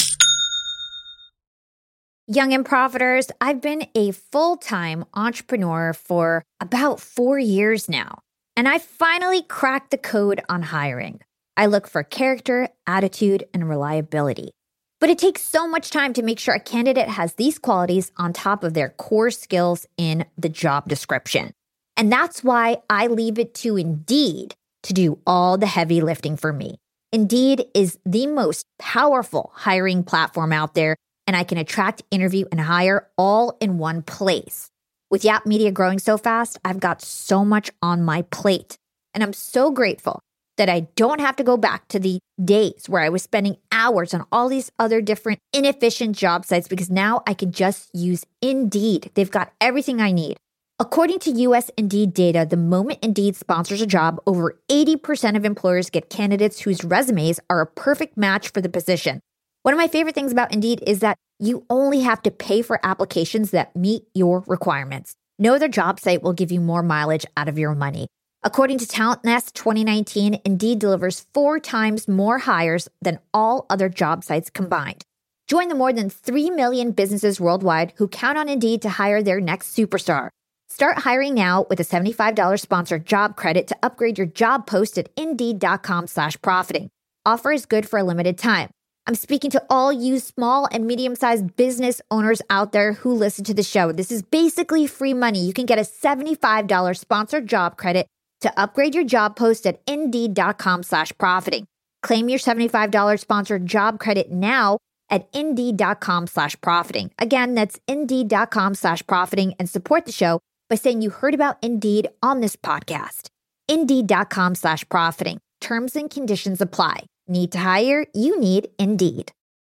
Young and Profiters, I've been a full-time entrepreneur for about four years now, and I finally cracked the code on hiring. I look for character, attitude, and reliability. But it takes so much time to make sure a candidate has these qualities on top of their core skills in the job description. And that's why I leave it to Indeed to do all the heavy lifting for me. Indeed is the most powerful hiring platform out there, and I can attract, interview, and hire all in one place. With Yap Media growing so fast, I've got so much on my plate. And I'm so grateful that I don't have to go back to the days where I was spending hours on all these other different inefficient job sites, because now I can just use Indeed. They've got everything I need. According to U S Indeed data, the moment Indeed sponsors a job, over eighty percent of employers get candidates whose resumes are a perfect match for the position. One of my favorite things about Indeed is that you only have to pay for applications that meet your requirements. No other job site will give you more mileage out of your money. According to Talent Nest twenty nineteen, Indeed delivers four times more hires than all other job sites combined. Join the more than three million businesses worldwide who count on Indeed to hire their next superstar. Start hiring now with a seventy-five dollars sponsored job credit to upgrade your job post at Indeed.com slash profiting. Offer is good for a limited time. I'm speaking to all you small and medium-sized business owners out there who listen to the show. This is basically free money. You can get a seventy-five dollars sponsored job credit to upgrade your job post at Indeed.com slash profiting. Claim your seventy-five dollars sponsored job credit now at Indeed.com slash profiting. Again, that's Indeed.com slash profiting, and support the show by saying you heard about Indeed on this podcast. Indeed.com slash profiting. Terms and conditions apply. Need to hire? You need Indeed.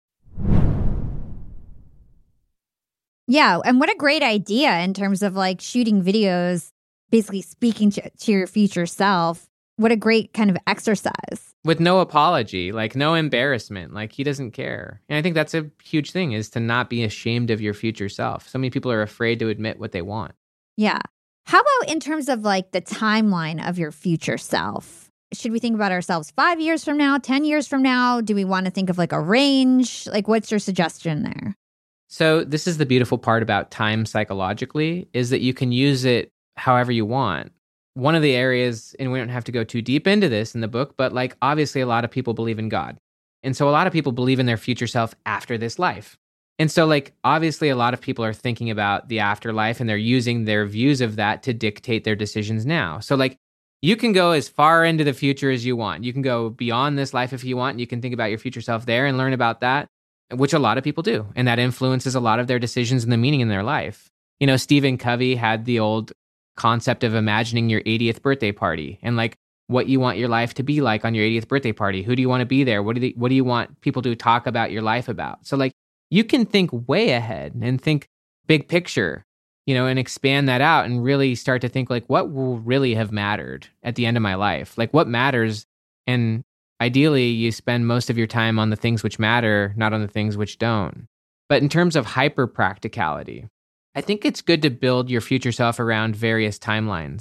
Yeah, and what a great idea in terms of like shooting videos, basically speaking to, to your future self. What a great kind of exercise. With no apology, like no embarrassment, like he doesn't care. And I think that's a huge thing, is to not be ashamed of your future self. So many people are afraid to admit what they want. Yeah. How about in terms of like the timeline of your future self? Should we think about ourselves five years from now, ten years from now? Do we want to think of like a range? Like, what's your suggestion there? So this is the beautiful part about time psychologically, is that you can use it however you want. One of the areas, and we don't have to go too deep into this in the book, but like obviously a lot of people believe in God. And so a lot of people believe in their future self after this life. And so like obviously a lot of people are thinking about the afterlife, and they're using their views of that to dictate their decisions now. So like you can go as far into the future as you want. You can go beyond this life if you want, and you can think about your future self there and learn about that, which a lot of people do. And that influences a lot of their decisions and the meaning in their life. You know, Stephen Covey had the old concept of imagining your eightieth birthday party and like what you want your life to be like on your eightieth birthday party. Who do you want to be there? What do they, what do you want people to talk about your life about? So like you can think way ahead and think big picture, you know, and expand that out and really start to think like, what will really have mattered at the end of my life? Like what matters? And ideally you spend most of your time on the things which matter, not on the things which don't. But in terms of hyper practicality, I think it's good to build your future self around various timelines.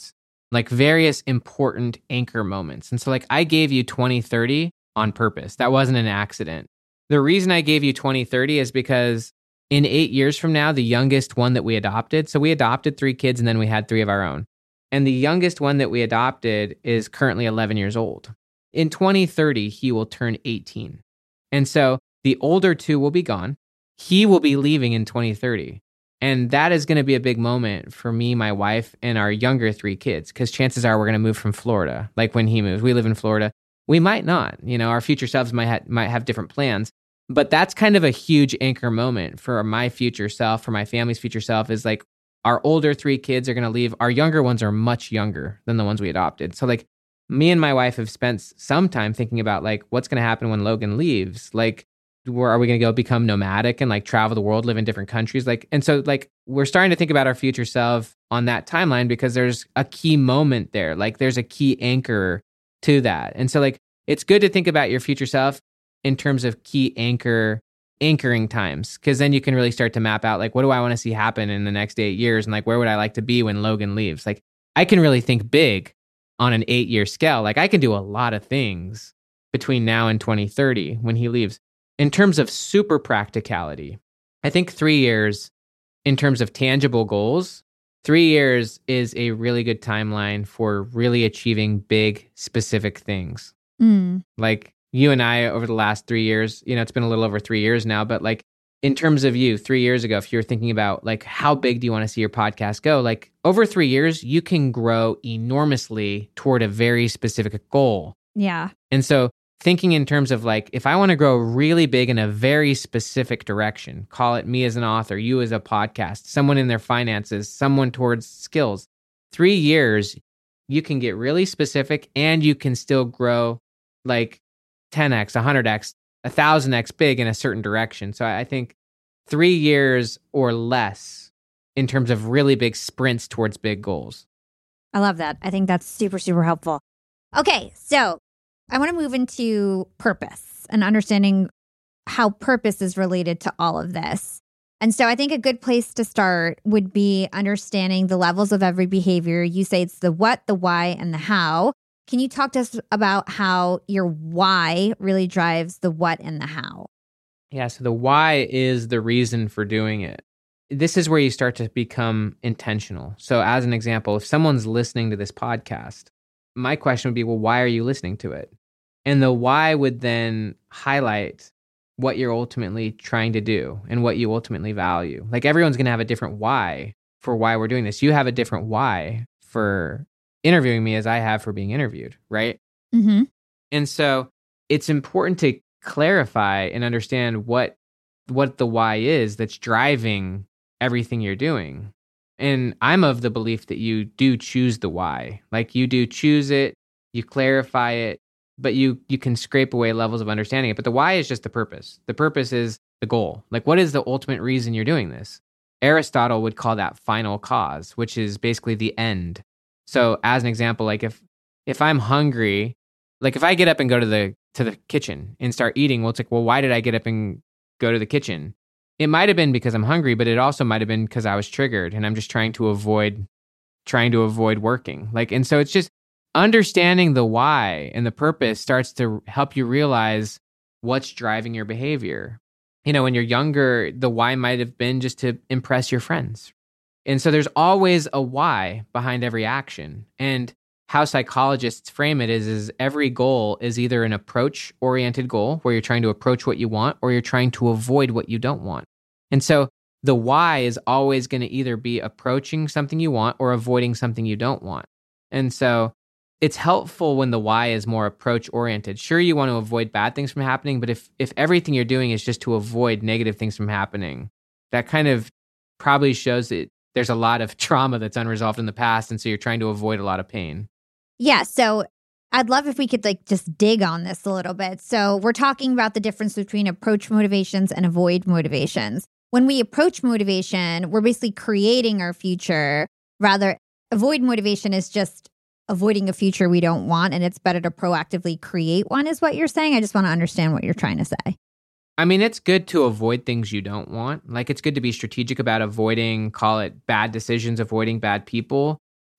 like various important anchor moments. And so like I gave you twenty thirty on purpose. That wasn't an accident. The reason I gave you twenty thirty is because in eight years from now, the youngest one that we adopted, so we adopted three kids and then we had three of our own. And the youngest one that we adopted is currently eleven years old. In twenty thirty, he will turn eighteen. And so the older two will be gone. He will be leaving in twenty thirty. And that is going to be a big moment for me, my wife, and our younger three kids, because chances are we're going to move from Florida. Like when he moves, we live in Florida. We might not. You know, our future selves might, ha- might have different plans. But that's kind of a huge anchor moment for my future self, for my family's future self, is like our older three kids are going to leave. Our younger ones are much younger than the ones we adopted. So like me and my wife have spent some time thinking about like what's going to happen when Logan leaves. Like, where are we going to go become nomadic and like travel the world, live in different countries? Like, and so like we're starting to think about our future self on that timeline because there's a key moment there. Like there's a key anchor to that. And so like, it's good to think about your future self in terms of key anchor anchoring times, because then you can really start to map out like, what do I want to see happen in the next eight years? And like, where would I like to be when Logan leaves? Like I can really think big on an eight year scale. Like I can do a lot of things between now and twenty thirty when he leaves. In terms of super practicality, I think three years, in terms of tangible goals, three years is a really good timeline for really achieving big, specific things. Mm. Like you and I, over the last three years, you know, it's been a little over three years now, but like in terms of you, three years ago, if you're thinking about like, how big do you want to see your podcast go? Like over three years, you can grow enormously toward a very specific goal. Yeah. And so thinking in terms of like, if I want to grow really big in a very specific direction, call it me as an author, you as a podcast, someone in their finances, someone towards skills, three years, you can get really specific and you can still grow like ten x, one hundred x, one thousand x big in a certain direction. So I think three years or less in terms of really big sprints towards big goals. I love that. I think that's super, super helpful. Okay, so I want to move into purpose and understanding how purpose is related to all of this. And so I think a good place to start would be understanding the levels of every behavior. You say it's the what, the why, and the how. Can you talk to us about how your why really drives the what and the how? Yeah, so the why is the reason for doing it. This is where you start to become intentional. So as an example, if someone's listening to this podcast, my question would be, well, why are you listening to it? And the why would then highlight what you're ultimately trying to do and what you ultimately value. Like everyone's going to have a different why for why we're doing this. You have a different why for interviewing me as I have for being interviewed, right? Mm-hmm. And so it's important to clarify and understand what what the why is that's driving everything you're doing. And I'm of the belief that you do choose the why. Like you do choose it, you clarify it, but you you can scrape away levels of understanding it. But the why is just the purpose. The purpose is the goal. Like what is the ultimate reason you're doing this? Aristotle would call that final cause, which is basically the end. So as an example, like if if I'm hungry, like if I get up and go to the to the kitchen and start eating, well, it's like, well, why did I get up and go to the kitchen? It might have been because I'm hungry, but it also might have been because I was triggered and I'm just trying to avoid trying to avoid working. Like, and so it's just understanding the why and the purpose starts to help you realize what's driving your behavior. You know, when you're younger, the why might have been just to impress your friends. And so there's always a why behind every action. And how psychologists frame it is, is every goal is either an approach-oriented goal where you're trying to approach what you want or you're trying to avoid what you don't want. And so the why is always going to either be approaching something you want or avoiding something you don't want. And so it's helpful when the why is more approach-oriented. Sure, you want to avoid bad things from happening, but if if everything you're doing is just to avoid negative things from happening, that kind of probably shows that there's a lot of trauma that's unresolved in the past, and so you're trying to avoid a lot of pain. Yeah, so I'd love if we could like just dig on this a little bit. So we're talking about the difference between approach motivations and avoid motivations. When we approach motivation, we're basically creating our future. Rather, avoid motivation is just avoiding a future we don't want, and it's better to proactively create one, is what you're saying. I just want to understand what you're trying to say. I mean, it's good to avoid things you don't want. Like, it's good to be strategic about avoiding, call it bad decisions, avoiding bad people.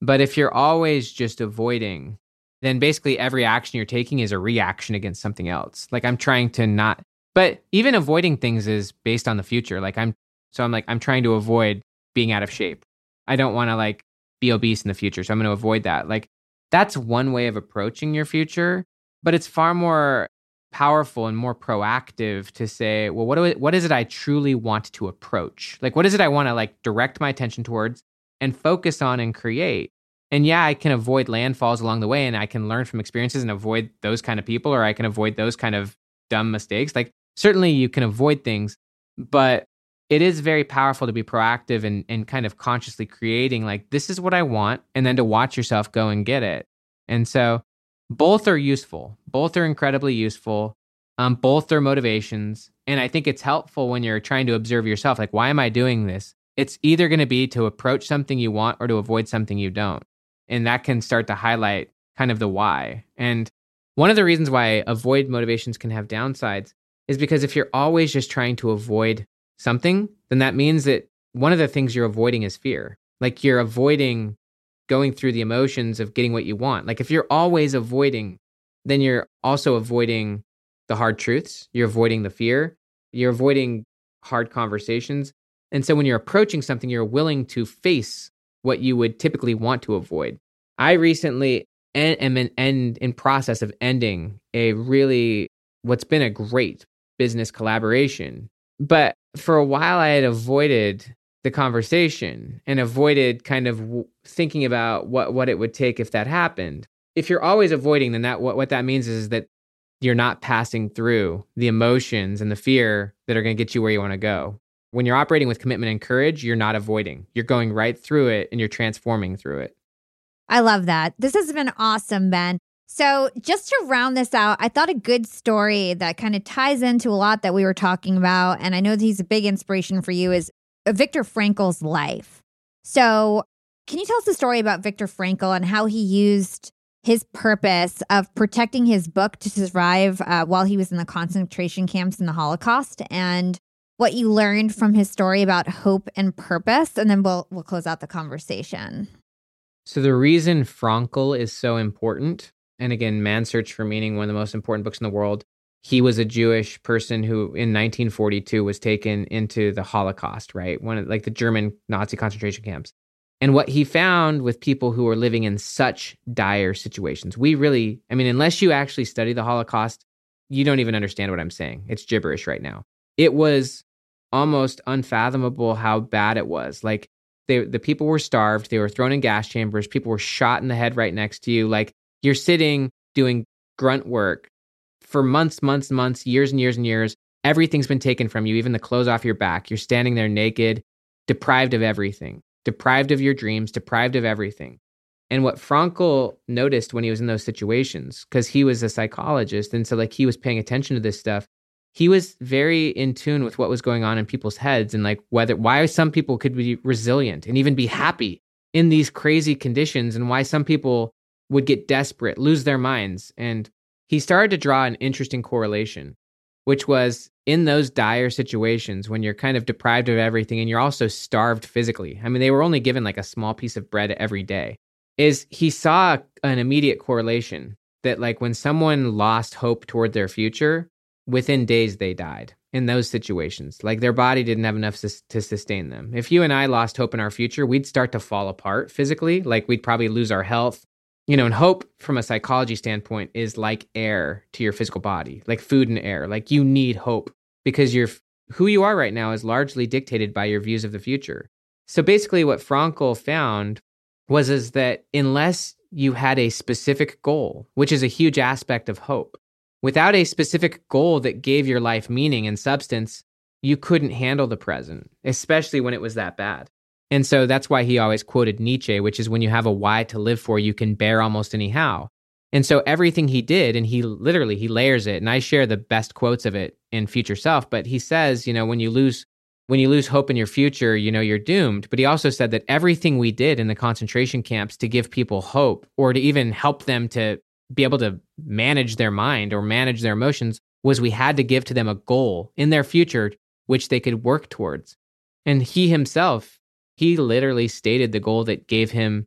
But if you're always just avoiding, then basically every action you're taking is a reaction against something else. Like I'm trying to not, but even avoiding things is based on the future. Like I'm, so I'm like, I'm trying to avoid being out of shape. I don't want to like be obese in the future. So I'm going to avoid that. Like that's one way of approaching your future, but it's far more powerful and more proactive to say, well, what do I, what is it I truly want to approach? Like, what is it I want to like direct my attention towards and focus on and create? And yeah, I can avoid landfalls along the way and I can learn from experiences and avoid those kind of people, or I can avoid those kind of dumb mistakes. Like certainly you can avoid things, but it is very powerful to be proactive and, and kind of consciously creating like, this is what I want, and then to watch yourself go and get it. And so both are useful. Both are incredibly useful. Um, both are motivations. And I think it's helpful when you're trying to observe yourself. Like, why am I doing this? It's either going to be to approach something you want or to avoid something you don't. And that can start to highlight kind of the why. And one of the reasons why avoid motivations can have downsides is because if you're always just trying to avoid something, then that means that one of the things you're avoiding is fear. Like you're avoiding going through the emotions of getting what you want. Like if you're always avoiding, then you're also avoiding the hard truths. You're avoiding the fear. You're avoiding hard conversations. And so when you're approaching something, you're willing to face what you would typically want to avoid. I recently am in, in, in process of ending a really, what's been a great business collaboration. But for a while, I had avoided the conversation and avoided kind of w- thinking about what, what it would take if that happened. If you're always avoiding, then that what, what that means is, is that you're not passing through the emotions and the fear that are going to get you where you want to go. When you're operating with commitment and courage, you're not avoiding. You're going right through it and you're transforming through it. I love that. This has been awesome, Ben. So just to round this out, I thought a good story that kind of ties into a lot that we were talking about, and I know that he's a big inspiration for you, is Viktor Frankl's life. So can you tell us the story about Viktor Frankl and how he used his purpose of protecting his book to survive uh, while he was in the concentration camps in the Holocaust, and what you learned from his story about hope and purpose? And then we'll we'll close out the conversation. So the reason Frankl is so important, and again, Man's Search for Meaning, one of the most important books in the world, he was a Jewish person who in nineteen forty-two was taken into the Holocaust, right? One of like the German Nazi concentration camps. And what he found with people who were living in such dire situations, we really, I mean, unless you actually study the Holocaust, you don't even understand what I'm saying. It's gibberish right now. It was almost unfathomable how bad it was. Like they, the people were starved. They were thrown in gas chambers. People were shot in the head right next to you. Like you're sitting doing grunt work for months, months, months, years and years and years. Everything's been taken from you, even the clothes off your back. You're standing there naked, deprived of everything, deprived of your dreams, deprived of everything. And what Frankl noticed when he was in those situations, because he was a psychologist, and so like he was paying attention to this stuff, he was very in tune with what was going on in people's heads and like whether why some people could be resilient and even be happy in these crazy conditions, and why some people would get desperate, lose their minds. And he started to draw an interesting correlation, which was in those dire situations when you're kind of deprived of everything and you're also starved physically. I mean, they were only given like a small piece of bread every day. Is he saw an immediate correlation that like when someone lost hope toward their future, within days they died in those situations. Like their body didn't have enough sus- to sustain them. If you and I lost hope in our future, we'd start to fall apart physically. Like we'd probably lose our health. You know, and hope from a psychology standpoint is like air to your physical body, like food and air. Like you need hope because you're, who you are right now is largely dictated by your views of the future. So basically what Frankl found was is that unless you had a specific goal, which is a huge aspect of hope, without a specific goal that gave your life meaning and substance, you couldn't handle the present, especially when it was that bad. And so that's why he always quoted Nietzsche, which is when you have a why to live for, you can bear almost anyhow. And so everything he did, and he literally, he layers it, and I share the best quotes of it in Future Self, but he says, you know, when you lose when you lose hope in your future, you know, you're doomed. But he also said that everything we did in the concentration camps to give people hope or to even help them to be able to manage their mind or manage their emotions was we had to give to them a goal in their future which they could work towards. And he himself, he literally stated the goal that gave him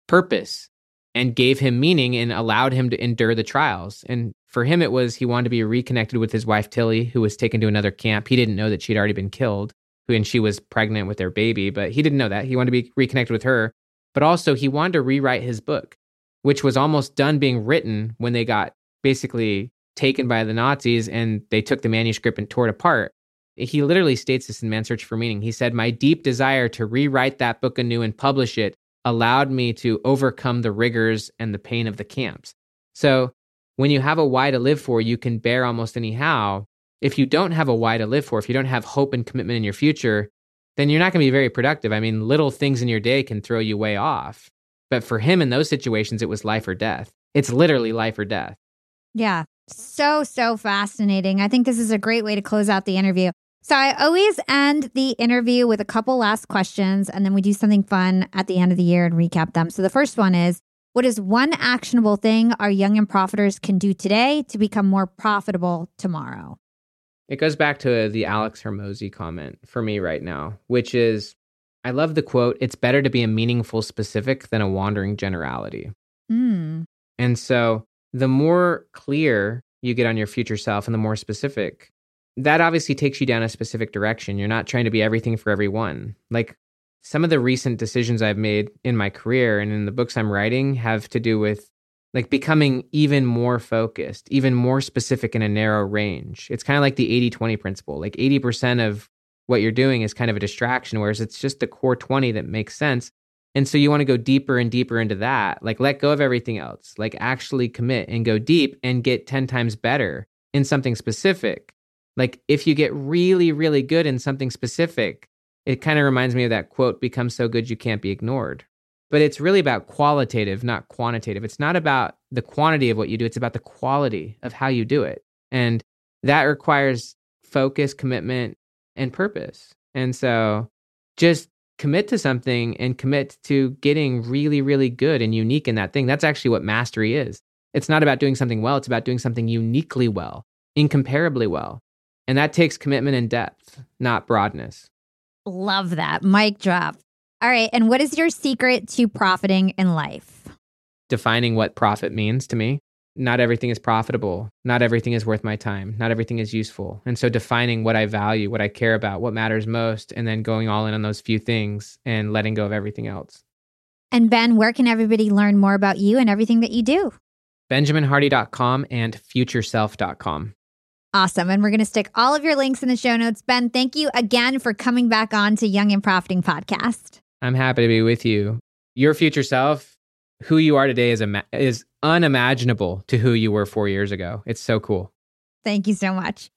purpose and gave him meaning and allowed him to endure the trials. And for him, it was he wanted to be reconnected with his wife, Tilly, who was taken to another camp. He didn't know that she'd already been killed, and she was pregnant with their baby, but he didn't know that. He wanted to be reconnected with her. But also, he wanted to rewrite his book, which was almost done being written when they got basically taken by the Nazis and they took the manuscript and tore it apart. He literally states this in Man's Search for Meaning. He said, "My deep desire to rewrite that book anew and publish it allowed me to overcome the rigors and the pain of the camps." So when you have a why to live for, you can bear almost any how. If you don't have a why to live for, if you don't have hope and commitment in your future, then you're not going to be very productive. I mean, little things in your day can throw you way off. But for him in those situations, it was life or death. It's literally life or death. Yeah. So, so fascinating. I think this is a great way to close out the interview. So I always end the interview with a couple last questions, and then we do something fun at the end of the year and recap them. So the first one is, what is one actionable thing our young and profiters can do today to become more profitable tomorrow? It goes back to the Alex Hormozi comment for me right now, which is, I love the quote, "It's better to be a meaningful specific than a wandering generality." Mm. And so the more clear you get on your future self and the more specific, that obviously takes you down a specific direction. You're not trying to be everything for everyone. Like some of the recent decisions I've made in my career and in the books I'm writing have to do with like becoming even more focused, even more specific in a narrow range. It's kind of like the eighty twenty principle. Like eighty percent of what you're doing is kind of a distraction, whereas it's just the core twenty that makes sense. And so you want to go deeper and deeper into that. Like let go of everything else. Like actually commit and go deep and get ten times better in something specific. Like if you get really, really good in something specific, it kind of reminds me of that quote, "Become so good you can't be ignored." But it's really about qualitative, not quantitative. It's not about the quantity of what you do. It's about the quality of how you do it. And that requires focus, commitment, and purpose. And so just commit to something and commit to getting really, really good and unique in that thing. That's actually what mastery is. It's not about doing something well. It's about doing something uniquely well, incomparably well. And that takes commitment and depth, not broadness. Love that. Mic drop. All right. And what is your secret to profiting in life? Defining what profit means to me. Not everything is profitable. Not everything is worth my time. Not everything is useful. And so defining what I value, what I care about, what matters most, and then going all in on those few things and letting go of everything else. And Ben, where can everybody learn more about you and everything that you do? benjamin hardy dot com and future self dot com. Awesome. And we're going to stick all of your links in the show notes. Ben, thank you again for coming back on to Young and Profiting Podcast. I'm happy to be with you. Your future self, who you are today is ima- is unimaginable to who you were four years ago. It's so cool. Thank you so much.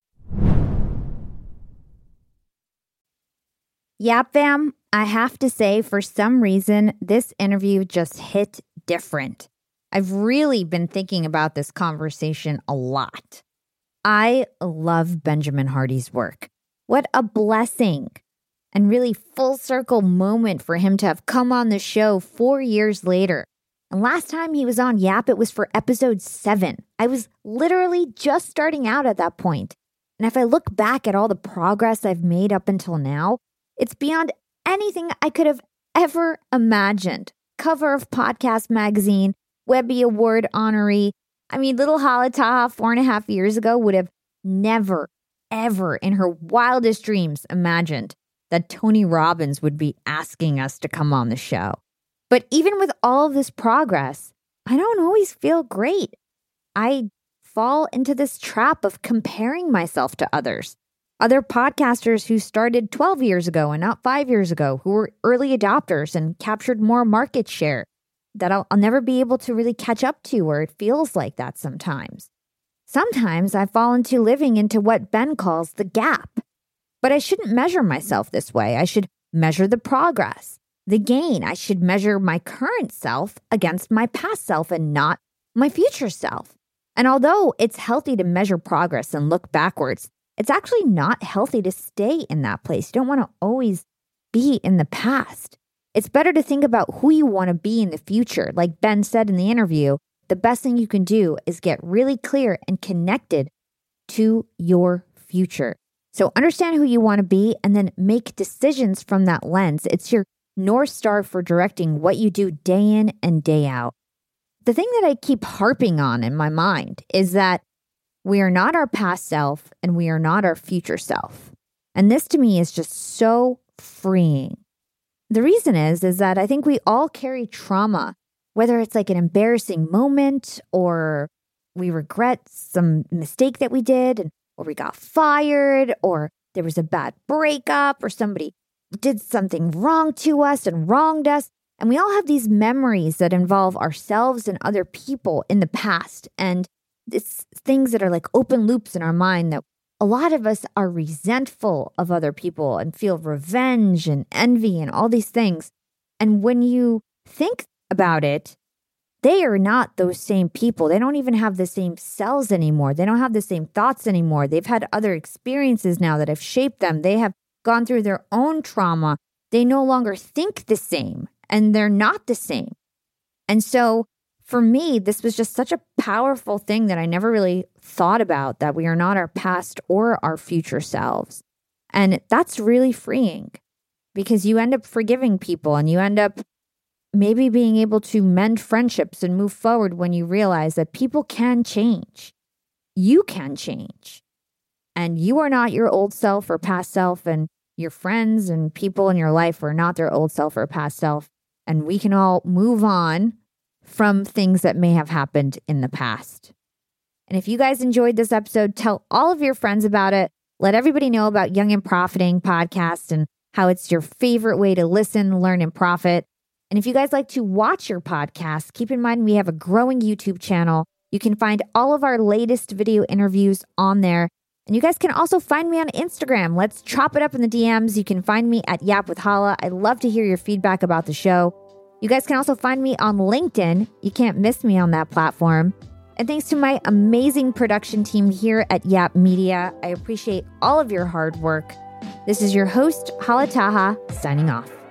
Yap fam, I have to say, for some reason, this interview just hit different. I've really been thinking about this conversation a lot. I love Benjamin Hardy's work. What a blessing and really full circle moment for him to have come on the show four years later. And last time he was on Yap, it was for episode seven. I was literally just starting out at that point. And if I look back at all the progress I've made up until now, it's beyond anything I could have ever imagined. Cover of Podcast Magazine, Webby Award honoree. I mean, little Halataha four and a half years ago would have never, ever in her wildest dreams imagined that Tony Robbins would be asking us to come on the show. But even with all of this progress, I don't always feel great. I fall into this trap of comparing myself to others. Other podcasters who started twelve years ago and not five years ago, who were early adopters and captured more market share that I'll, I'll never be able to really catch up to, or it feels like that sometimes. Sometimes I fall into living into what Ben calls the gap. But I shouldn't measure myself this way. I should measure the progress, the gain. I should measure my current self against my past self and not my future self. And although it's healthy to measure progress and look backwards, it's actually not healthy to stay in that place. You don't want to always be in the past. It's better to think about who you want to be in the future. Like Ben said in the interview, the best thing you can do is get really clear and connected to your future. So understand who you want to be and then make decisions from that lens. It's your North Star for directing what you do day in and day out. The thing that I keep harping on in my mind is that we are not our past self and we are not our future self. And this to me is just so freeing. The reason is, is that I think we all carry trauma, whether it's like an embarrassing moment or we regret some mistake that we did or we got fired or there was a bad breakup or somebody did something wrong to us and wronged us. And we all have these memories that involve ourselves and other people in the past. And it's things that are like open loops in our mind that a lot of us are resentful of other people and feel revenge and envy and all these things. And when you think about it, they are not those same people. They don't even have the same cells anymore. They don't have the same thoughts anymore. They've had other experiences now that have shaped them. They have gone through their own trauma. They no longer think the same, and they're not the same. And so for me, this was just such a powerful thing that I never really thought about, that we are not our past or our future selves. And that's really freeing because you end up forgiving people and you end up maybe being able to mend friendships and move forward when you realize that people can change. You can change. And you are not your old self or past self, and your friends and people in your life are not their old self or past self. And we can all move on from things that may have happened in the past. And if you guys enjoyed this episode, tell all of your friends about it. Let everybody know about Young and Profiting podcast and how it's your favorite way to listen, learn, and profit. And if you guys like to watch your podcast, keep in mind we have a growing YouTube channel. You can find all of our latest video interviews on there. And you guys can also find me on Instagram. Let's chop it up in the D Ms. You can find me at Yap with Hala. I love to hear your feedback about the show. You guys can also find me on LinkedIn. You can't miss me on that platform. And thanks to my amazing production team here at Yap Media, I appreciate all of your hard work. This is your host, Hala Taha, signing off.